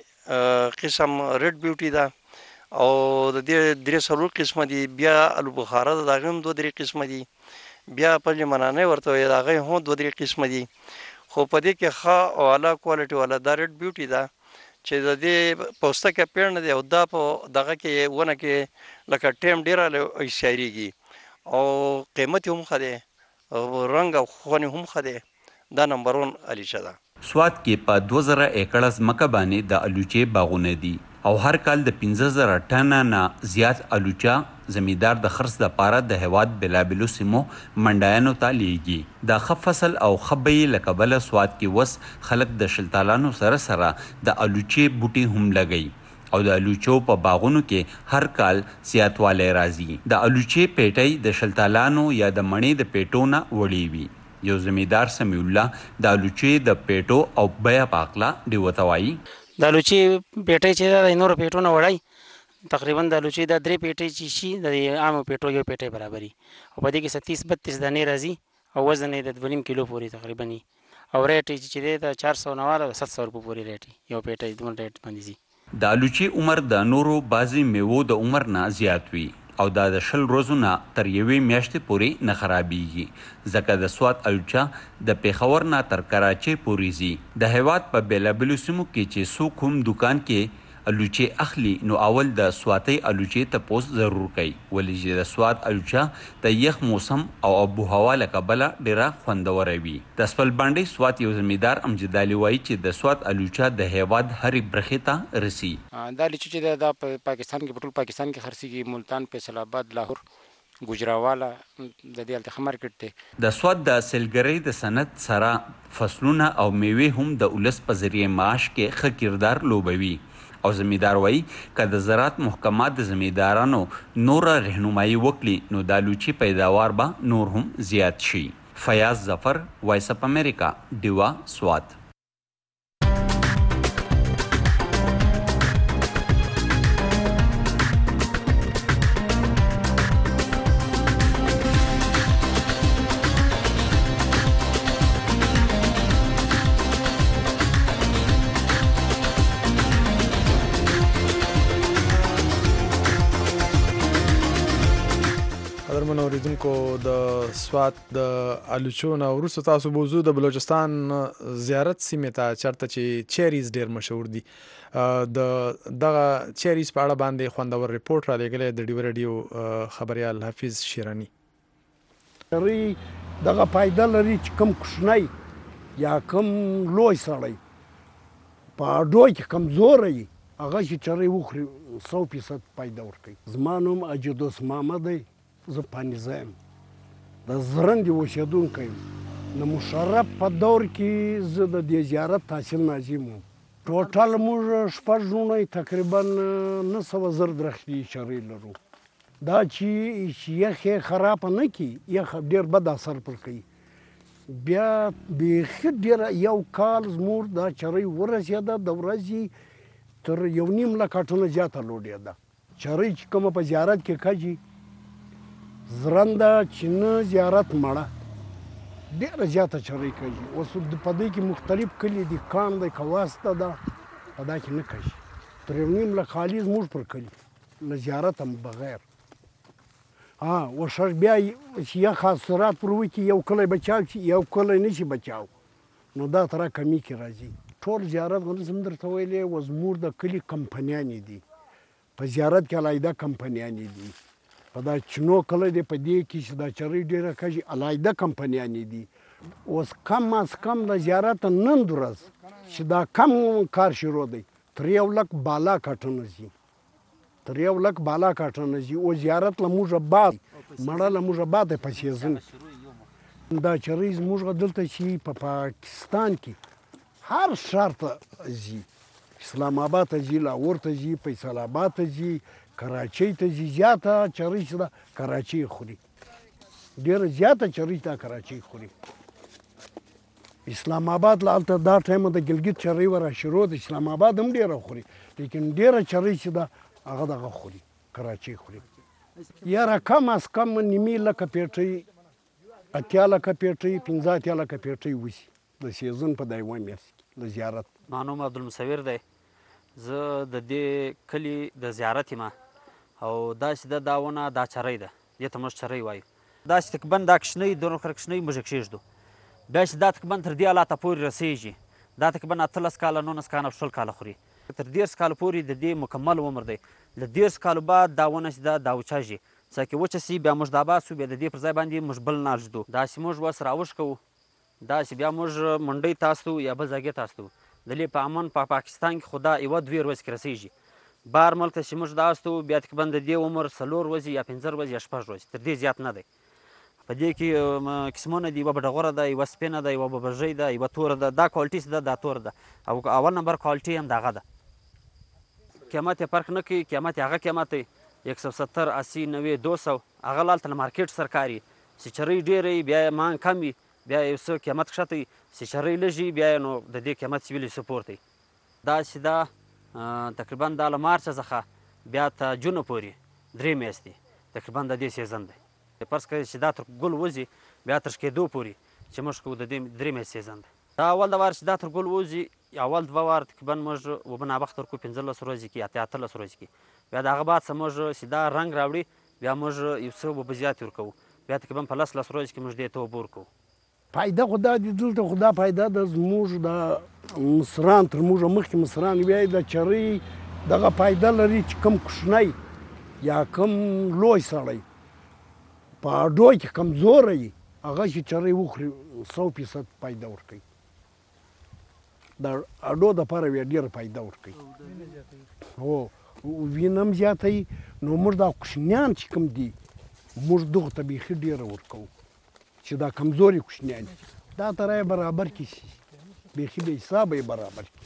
اولنې قسم ریډ بیوټي ده او د دې درې څلور قسمه دي. بیا الو بخاره د هغه هم 2-3 قسمه دي. بیا په منانه ورته وي د هغه هم 2-3 قسمه دي. خو په دې کې ښه او اعلی کوالټي والا دا ریډ بیوټي ده چې د دې پوسټه کې پیړ نه دی او دا په دغه کې ونه کې لکه ټیم ډیره ایشاریږي او قیمت هم خده او رنگ او خونی هم خده. دا نمبر 1 الوچه ده. سوات کې په 2000 ایکړ ځمکه باندې د الوچي باغونه دي او هر کال د 15000 ټنه نه زیات الوچا زمیدار د خرڅ لپاره د هواد بلابلو سیمو منډایانو ته لیږي. د ښه فصل او خبې لکبله سوات کې وس خلک د شلتالانو سره سره د الوچي بوټي هم لګي او د الوچو په باغونو کې هر کال زیاتوالی راځي. د الوچي پیټۍ د شلتالانو یا د مڼې د پیټو نه وړي وي. یو زمیدار سمیع الله د الوچي د پیټو او بیا پاکلا دیوتوایي. د الوچي پیټۍ چې د نورو پیټو نه وړای تقریبا د الوچي د 3 پیټۍ چې شي د عام پیټو یو پیټۍ برابري او په دې کې 37-32 دانې راځي او وزن یې د 2.5 کیلو پورې تقریبا او ریټ چې د 490 او 700 روپیه پورې ریټ یو پیټۍ دومره ریټ باندې زی. د الوچي عمر د نورو بازي میوو د عمر نه زیات وي او دا د 10 ورځو نه تر یوې میاشتې پورې نه خرابېږي ځکه د سوات الوچا د پیښور نه تر کراچۍ پورې ځي. د هیواد په بیلابلو سیمو کې چې څوک هم دکان کې الوچي اخلي نو اول د سواتي الوچي تپوس ضرور کوي ولې چې د سوات الوچا د یخ موسم او ابو هوا له کبله ډیره خوندور وي. د سپل باندې سوات یو زمیدار امجد علي وایي چې د سوات الوچا د هیواد هرې برخې ته رسي. دا الوچي چې د پاکستان کې ټول پاکستان کې خرڅيږي. ملتان، فیصل آباد، لاهور، ګوجراوالا د دې الته خمارکټ ته. د سوات د سیلګری د صنعت سره فصلونه او میوه هم د اولس په ذریعه معاش کې ښه کردار لوبوي او زمیدار وایي که د زراعت محکمات د زمیدارانو نور رهنمایي وکړي نو د الوچي پیداوار به نور هم زیات شي. فیاض ظفر، وایس اف امریکا، ډیوا، سوات. اوریدونکو د سوات د الوچو نه وروسته تاسو بوزو د بلوچستان زیارت سیمه ته چرته چې چیریز ډیر مشهور دي. د دغه چیریز په اړه باندې خوندور ریپورت را لګلې د ډیو رادیو خبريال حافظ شیرانی. دغه فائدہ لري چې کم کوشنۍ یا کم لوی سړی په اډو کې کمزوری وي هغه چې چرۍ وخوري 100% پیدا ورکوي. زما نوم اجدوس محمد دی، زه پانیزه یم، د زرندې اوسېدونکی یم. د مشرف په دور کې زه د دې زیارت تحصیل ناظم وم. ټوټل موږ 6 ژوڼی تقریبا 900 درختې چرۍ لرو. دا چې یخ یې خرابه نه کړي، یخ ډېر بد اثر پر کوي. بیا بیخي ډېره یو کال زموږ دا چرۍ ورسېده د ورځې تر 1.5 لک ټنه زیاته لوډېده. چرۍ چې کومه په زیارت کې کجي زرنده چینه زیارت مړه ډېره زیاته چرۍ کجي. اوس په دې کې مختلف کلي دي، کان دی کواسته ده، په دا کې نه کجي. تر 1.5 لک خالي زموږ پر کلي له زیارت هم بغیر. وشر بیا چې یخ اثرات پر وکړي یو کلی بچاو شي یو کلی نه شي بچاو، نو دا تر کمی کې راځي. ټول زیارت غوښتم هم درته ویلې و زموږ د کلي کمپنیانې دي، په زیارت کې علاحده کمپنیانې دي. په دا چینو کلی دی په دې کې چې دا چرۍ ډېره کږي علاحده کمپنیانې دي. اوس کم از کم د زیارت نن ورځ چې دا کم کار شروع دی تر 1 لک بالا کټنه ځي، تر 1 لک بالا کټنه ځي. او زیارت له موږه بعد مړه له موږه بعد په سیزن دا چرۍ زموږ دلته چې په پاکستان کې هر ښار ته ځي، اسلام آباد ته ځي، لاهور ته ځي، فیصل آباد ته ځي، کراچۍ ته ځي. زیاته چرۍ چې ده کراچۍ خوري، ډېره زیاته چرۍ ته کراچۍ خوري. اسلام آباد له هلته دا ټایمه د ګلګت چرۍ ورا شروع ده، اسلام آباد هم ډېره خوري، لیکن ډېره چرۍ چې ده هغه دغه خوري، کراچۍ خوري. یاره کم از کم 1.5 لکه پیټۍ، 80 لکه پیټۍ، 15 لکه پیټۍ وشي د سیزن په دا یوه میاشت کې د زیارت. ما نوم عبدالمصور دی، زه د دې کلي د زیارت یم. او داسې ده دا ونه دا چرۍ ده، دې ته موږ چرۍ وایو. داسې تقریبا دا کشنۍ دونه کشنۍ موږ کښېږدو، بیا چې دا تقریبا تر دې حالاته پورې رسېږي، دا تقریبا 18 کاله 19 کاله 20 کاله خوري. تر 13 کاله پورې د دې مکمل عمر دی. له 13 کالو بعد دا ونه چې دا وچېږي، څه کې وچه سي بیا موږ د آباد سو، بیا د دې پر ځای باندې موږ بل نه ږدو. داسې موږ اوس راوښ کوو، داسې بیا موږ منډۍ تاستو یا بل ځای تاستو. دلې په امن په پاکستان کې خو دا 1-2 ورځې کې رسېږي. بهر ملک ته چې موږ داستو بیا تقریبا د دې عمر 4 ورځې یا 5 ورځې یا 6 ورځې، تر دې زیات نه دی. په دې کې قسمونه دي، یوه بډغوره ده، یوه سپینه ده، یوه ببژۍ ده، یوه توره ده. دا کوالټي چې ده دا توره ده، او اول نمبر کوالټي هم دغه ده. قیمت یې فرق نه کوي، قیمت یې هغه قیمت دی 170 80 90 200. هغه لالته له مارکیټ سره کاري، چې چرۍ ډېره وي بیا یې مانګ کم وي، بیا یو څه قیمت ښکته وي. چې چرۍ لږ وي بیا یې نو د دې قیمت چې ویلي څه پورته وي. داسې ده تقریبا دا له مارچه څخه بیا ته جونه پورې 3 میاشتې تقریبا د دې سیزن دی. فرض کړئ چې دا تر ګل وځي بیا تر شکېدو پورې چې موږ کوو د دې 3 میاشتې سیزن دی. دا اول د وار چې دا تر ګل وځي اول 2 وار تقریبا موږ اوبه ناوخته ورکوو 15 ورځې کې یا 18 ورځې کې. بیا د هغه بعد څه موږ چې دا رنګ راوړي بیا موږ یو څه اوبه زیاتې ورکوو، بیا تقریبا په 10 ورځې کې موږ دې ته اوبه ورکوو. فایده خو دا دي دلته خو دا فایده ده زموږ د مصران تر موږ مخکې مصران وایي د چرۍ دغه فایده لري چې کم کوچنی یا کم لوی سړی په اډو کې کمزوری وي هغه چې چرۍ وخوري 100% فایده ورکوي. د اډو دپاره بیا ډېره فایده ورکوي، هو وینه هم زیاتوي. نو موږ دا کوچنیان چې کوم دي موږ دغو ته بیخي ډېره ورکوو چې دا کمزوري کوچنیان دي، دا تره یې برابر کړي شي، بیخي بې حسابه یې برابر کړي.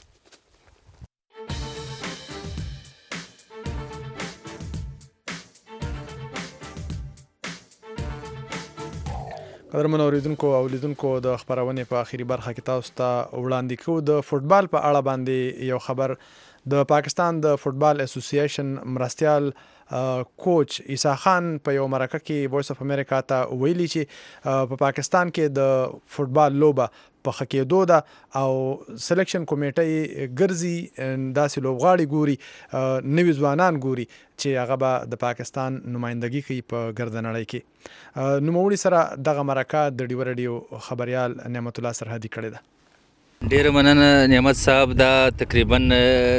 قدرمن اوریدونکو او لیدونکو د خبرونې په اخیری برخه کې تاسو ته وړاندې کوو د فوټبال په اړه باندې یو خبر. د پاکستان د فوټبال اسوسییشن مرستیال کوچ عیسی خان په یو مرکه کې وایس اف امریکا ته ویلي چې په پاکستان کې د فوټبال لوبه په ښه کېدو ده او سلیکشن کمیټه ګرځي داسې لوبغاړي ګوري، نوي ځوانان ګوري چې هغه به د پاکستان نمایندګي کوي په ګردنړۍ کې. نوموړي سره دغه مرکه د ډیو رادیو خبريال نعمت الله سرحدي کړې ده. ډیره مننه نعمت صاحب. دا تقریبا 2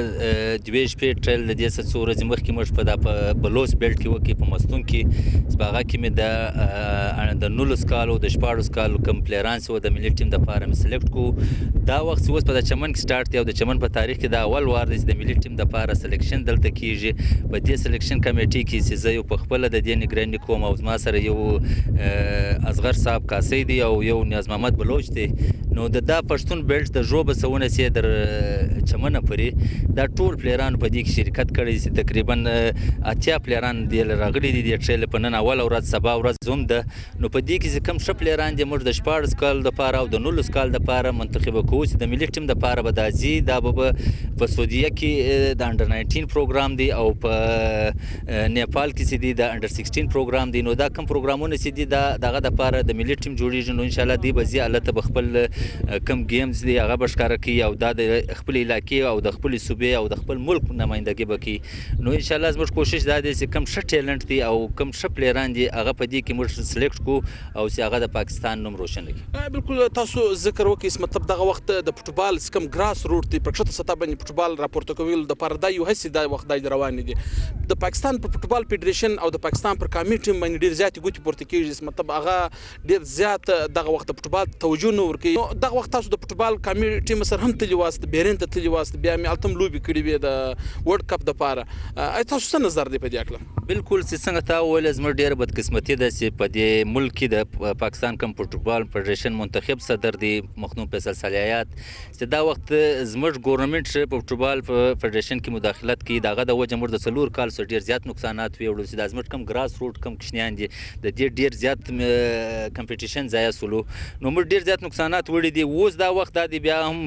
شپې ټریل د دې څه څو ورځې مخکې موږ په بلوچ بیلټ کې وکړي په مستون کې په هغه کې مې د 19 کالو د 14 کالو کوم پلیران چې و د ملي ټیم دپاره مې سلیکټ کړو. دا وخت چې اوس په د چمن کې سټارټ دی او د چمن په تاریخ کې دا اول وار دی چې د ملي ټیم دپاره سلیکشن دلته کیږي. په دې سلیکشن کمیټې کې چې زه یو په خپله د دې نګراني کوم او زما سره یو اصغر صاحب کاسۍ دی او یو نیاز محمد بلوچ دی. نو د دا پښتون بیلټ د ژوبه سونه سي در چمنه پرې دا ټول پلیران په دې کې شرکت کړی چې تقریبا 80 پلیران دی راغلي دي د ټریل په نن اول ورځ سبا ورځ زوم ده. نو په دې کې کم ش پلیران دي موږ د 14 کال د پاره او د 19 کال د پاره منتخب کوو چې د ملي ټیم د پاره به دازي دا به په سعودیه کې د انډر 19 پروګرام دی او په نیپال کې سي دي د انډر 16 پروګرام دی. نو دا کوم پروګرامونه سي دي دغه د پاره د ملي ټیم جوړیږي. نو ان شاء الله دی به زی الله ته بخپل کم گیمز دی هغه بشکاره کوي او دا د خپل علاقې او د خپل صوبې او د خپل ملک نمائندګي وکړي. نو ان شاء الله زموږ کوشش دا دی چې کم ش ټیلنټ دی او کم ش پلیران دي هغه په دې کې موږ سلیکټ کو او چې هغه د پاکستان نوم روشن کړي. بالکل تاسو ذکر وکړئ مطلب دغه وخت د فوټبال کم ګراس روټ دی په کښته سطح باندې فوټبال راپورته کول د پاره دا یو هڅې دا وخت د روان دي. د پاکستان په فوټبال فدریشن او د پاکستان پر کمیټې باندې ډیر زیات ګوتې پورته کیږي مطلب هغه ډیر زیات دغه وخت فوټبال توجه نه ورکوي. دغه وخت تاسو د فوټبال کمیټې سره هم تللی واست بیرین ته تللی واست بیا مې التم لوبي کړې وې د ورلد کپ د پاره. تاسو څه نظر دی په دې اړه؟ بالکل چې څنګه تا وویل زموږ ډېره بدقسمتي ده چې په دې ملک کې د پاکستان کوم فوټبال فدریشن منتخب صدر دی مخدوم فیصل صلاحیات چې دا وخت زموږ ګورنمنت په فوټبال فدریشن کې مداخلت کوي دغه د وجه موږ د 4 کال سره ډېر زیات نقصانات ویوړل چې د زموږ کوم ګراس روټ کوم کشنیان دي د دې ډېر زیات کمپټیشن ځای سولو. نو موږ ډېر زیات نقصانات وړي دي. اوس دا وخت دا دی بیا هم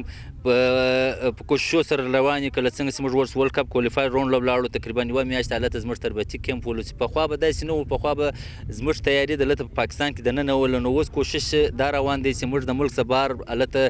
په کوششو سره روانې کله څنګه چې موږ ورلد کپ کوالیفایر راوند لاړو تقریبا یوه میاشت هلته زموږ تربیتي کیمپ ولو چې پخوا به داسې نه وو. پخوا به زموږ تیاري دلته په پاکستان کې دننه وله. نو اوس کوشش دا روان دی چې موږ د ملک سبار هلته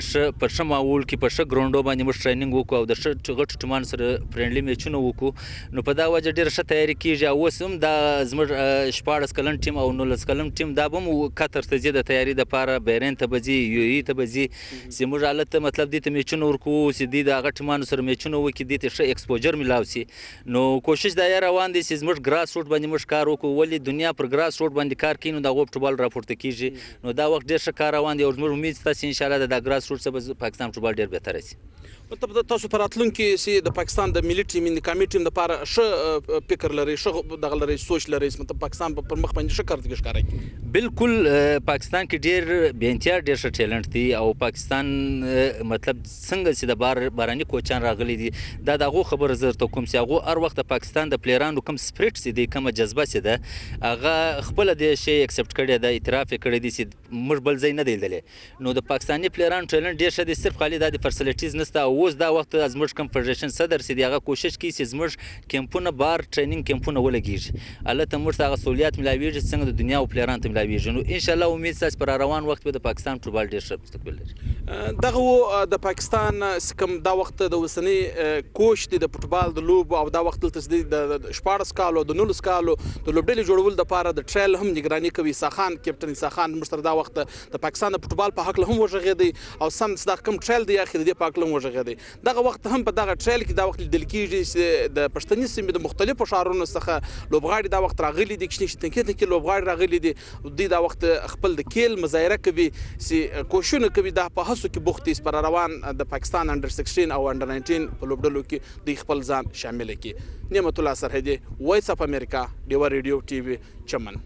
په ښه ماحول کې په ښه ګراونډو باندې موږ ټریننګ وکړو او د ښه غټو ټیمانو سره فرینډلي میچونه وکړو. نو په دا وجه ډېره ښه تیاري کېږي. اوس هم دا زموږ 14 کلن ټیم او 19 کلن ټیم دا به هم قطر ته ځي د تیاري دپاره بیرین ته به ځي یو ای ته به ځي چې موږ هلته مطلب دې ته میچونه ورکوو چې دوی د هغه ټیمانو سره میچونه وکړي دې ته ښه ایکسپوجر میلاو شي. نو کوشش دا یې روان دی چې زموږ ګراس روټ باندې موږ کار وکړو. ولې دنیا پر ګراس روټ باندې کار کوي نو د هغو فوټبال راپورته کېږي. نو دا وخت ډېر ښه کار روان دی او زموږ امید شته چې انشاءالله د دا ګراس روټ څخه پاکستان فوټبال ډېر بهتره شي. مطلب تاسو په راتلونکي چې د پاکستان د ملي ټیم د کمیټې ټیم لپاره ښه فکر لري ښه دغه لري سوچ لري مطلب پاکستان پر مخ باندې ښه کارکړي ښکاري. بالکل پاکستان کې ډېر بې انتها ډېر ښه ټیلنټ دی او پاکستان مطلب څنګه چې د باراني کوچان راغلي دي دا د هغو خبره زه درته کوم چې هغو هر وخت د پاکستان د پلیرانو کوم سپریټ چې دی کومه جذبه چې ده هغه خپله دې شی اکسپټ کړی ده اعتراف یې کړی دی چې موږ بل ځای نه دی لیدلی. نو د پاکستاني پلیرانو ټیلنټ ډېر ښه دی صرف خالي دا د فیسیلیټیز نشته. او اوس دا وخت زموږ کوم فدریشن صدر چې دی هغه کوشش کوي چې زموږ کیمپونه بار ټریننګ کیمپونه ولګېږي هلته موږ ته هغه سهولیات میلاویږي څنګه د دنیا او پلیرانو ته میلاویږي. نو انشاءالله امید ستاسې پر روان وخت به د پاکستان فوټبال ډېر ښه مستقبل لري. دغه و د پاکستان کوم دا وخت د اوسنۍ کوچ دی د فوټبال د لوبو او دا وخت دلته د 14 کالو د 19 کالو د لوبډلې جوړول دپاره د ټریل هم نګراني کوي. عیسی خان کیپټن عیسی خان موږ سره دا وخت د پاکستان د فوټبال په هکله هم وغږېدی او سم دا کوم ټریل دی اخر دې په هکله هم وغږېدی. دغه وخت هم په دغه ټریل کې دا وخت لیدل کېږي چې د پښتني سیمې د مختلفو ښارونو څخه لوبغاړي دا وخت راغلي دي کشني تنکي لوبغاړي راغلي دي. دوی دا وخت خپل د کیل مظاهره کوي چې کوششونه کوي دا په هڅو کې بوخت دي پر روان د پاکستان انډر 16 او انډر 19 په لوبډلو کې دوی خپل ځان شامل کړي. نعمت الله سرحدي وایس اف امریکا ډیوا ریډیو ټي وي چمن.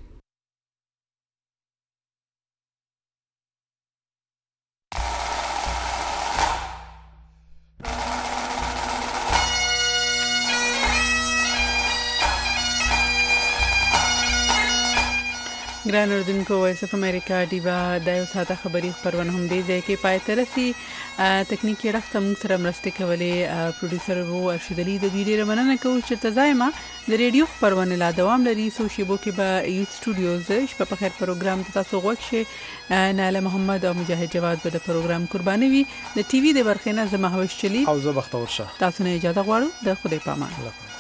ګران اردوونکو وایس اف امریکا ډیوا د یو ساده خبري خبرونه هم دی ځای کې پای ته رسي. تکنیکي اړخ ته موږ سره مرستې کولې پروډوسر وو ارشد علي د دوی ډېره مننه کوو چې تزایمه د ریډیو خبرونه لا دوام لري. څو شیبو کې به یوت سټوډیوز شپه په خیر پروګرام ته تاسو غوږ شئ. ناله محمد او مجاهد جواد به د پروګرام قرباني وي. د ټي وي د برخې نه زه مهوش چلی او زه بختور شه. تاسو نه اجازه غواړو. د خدای پامان.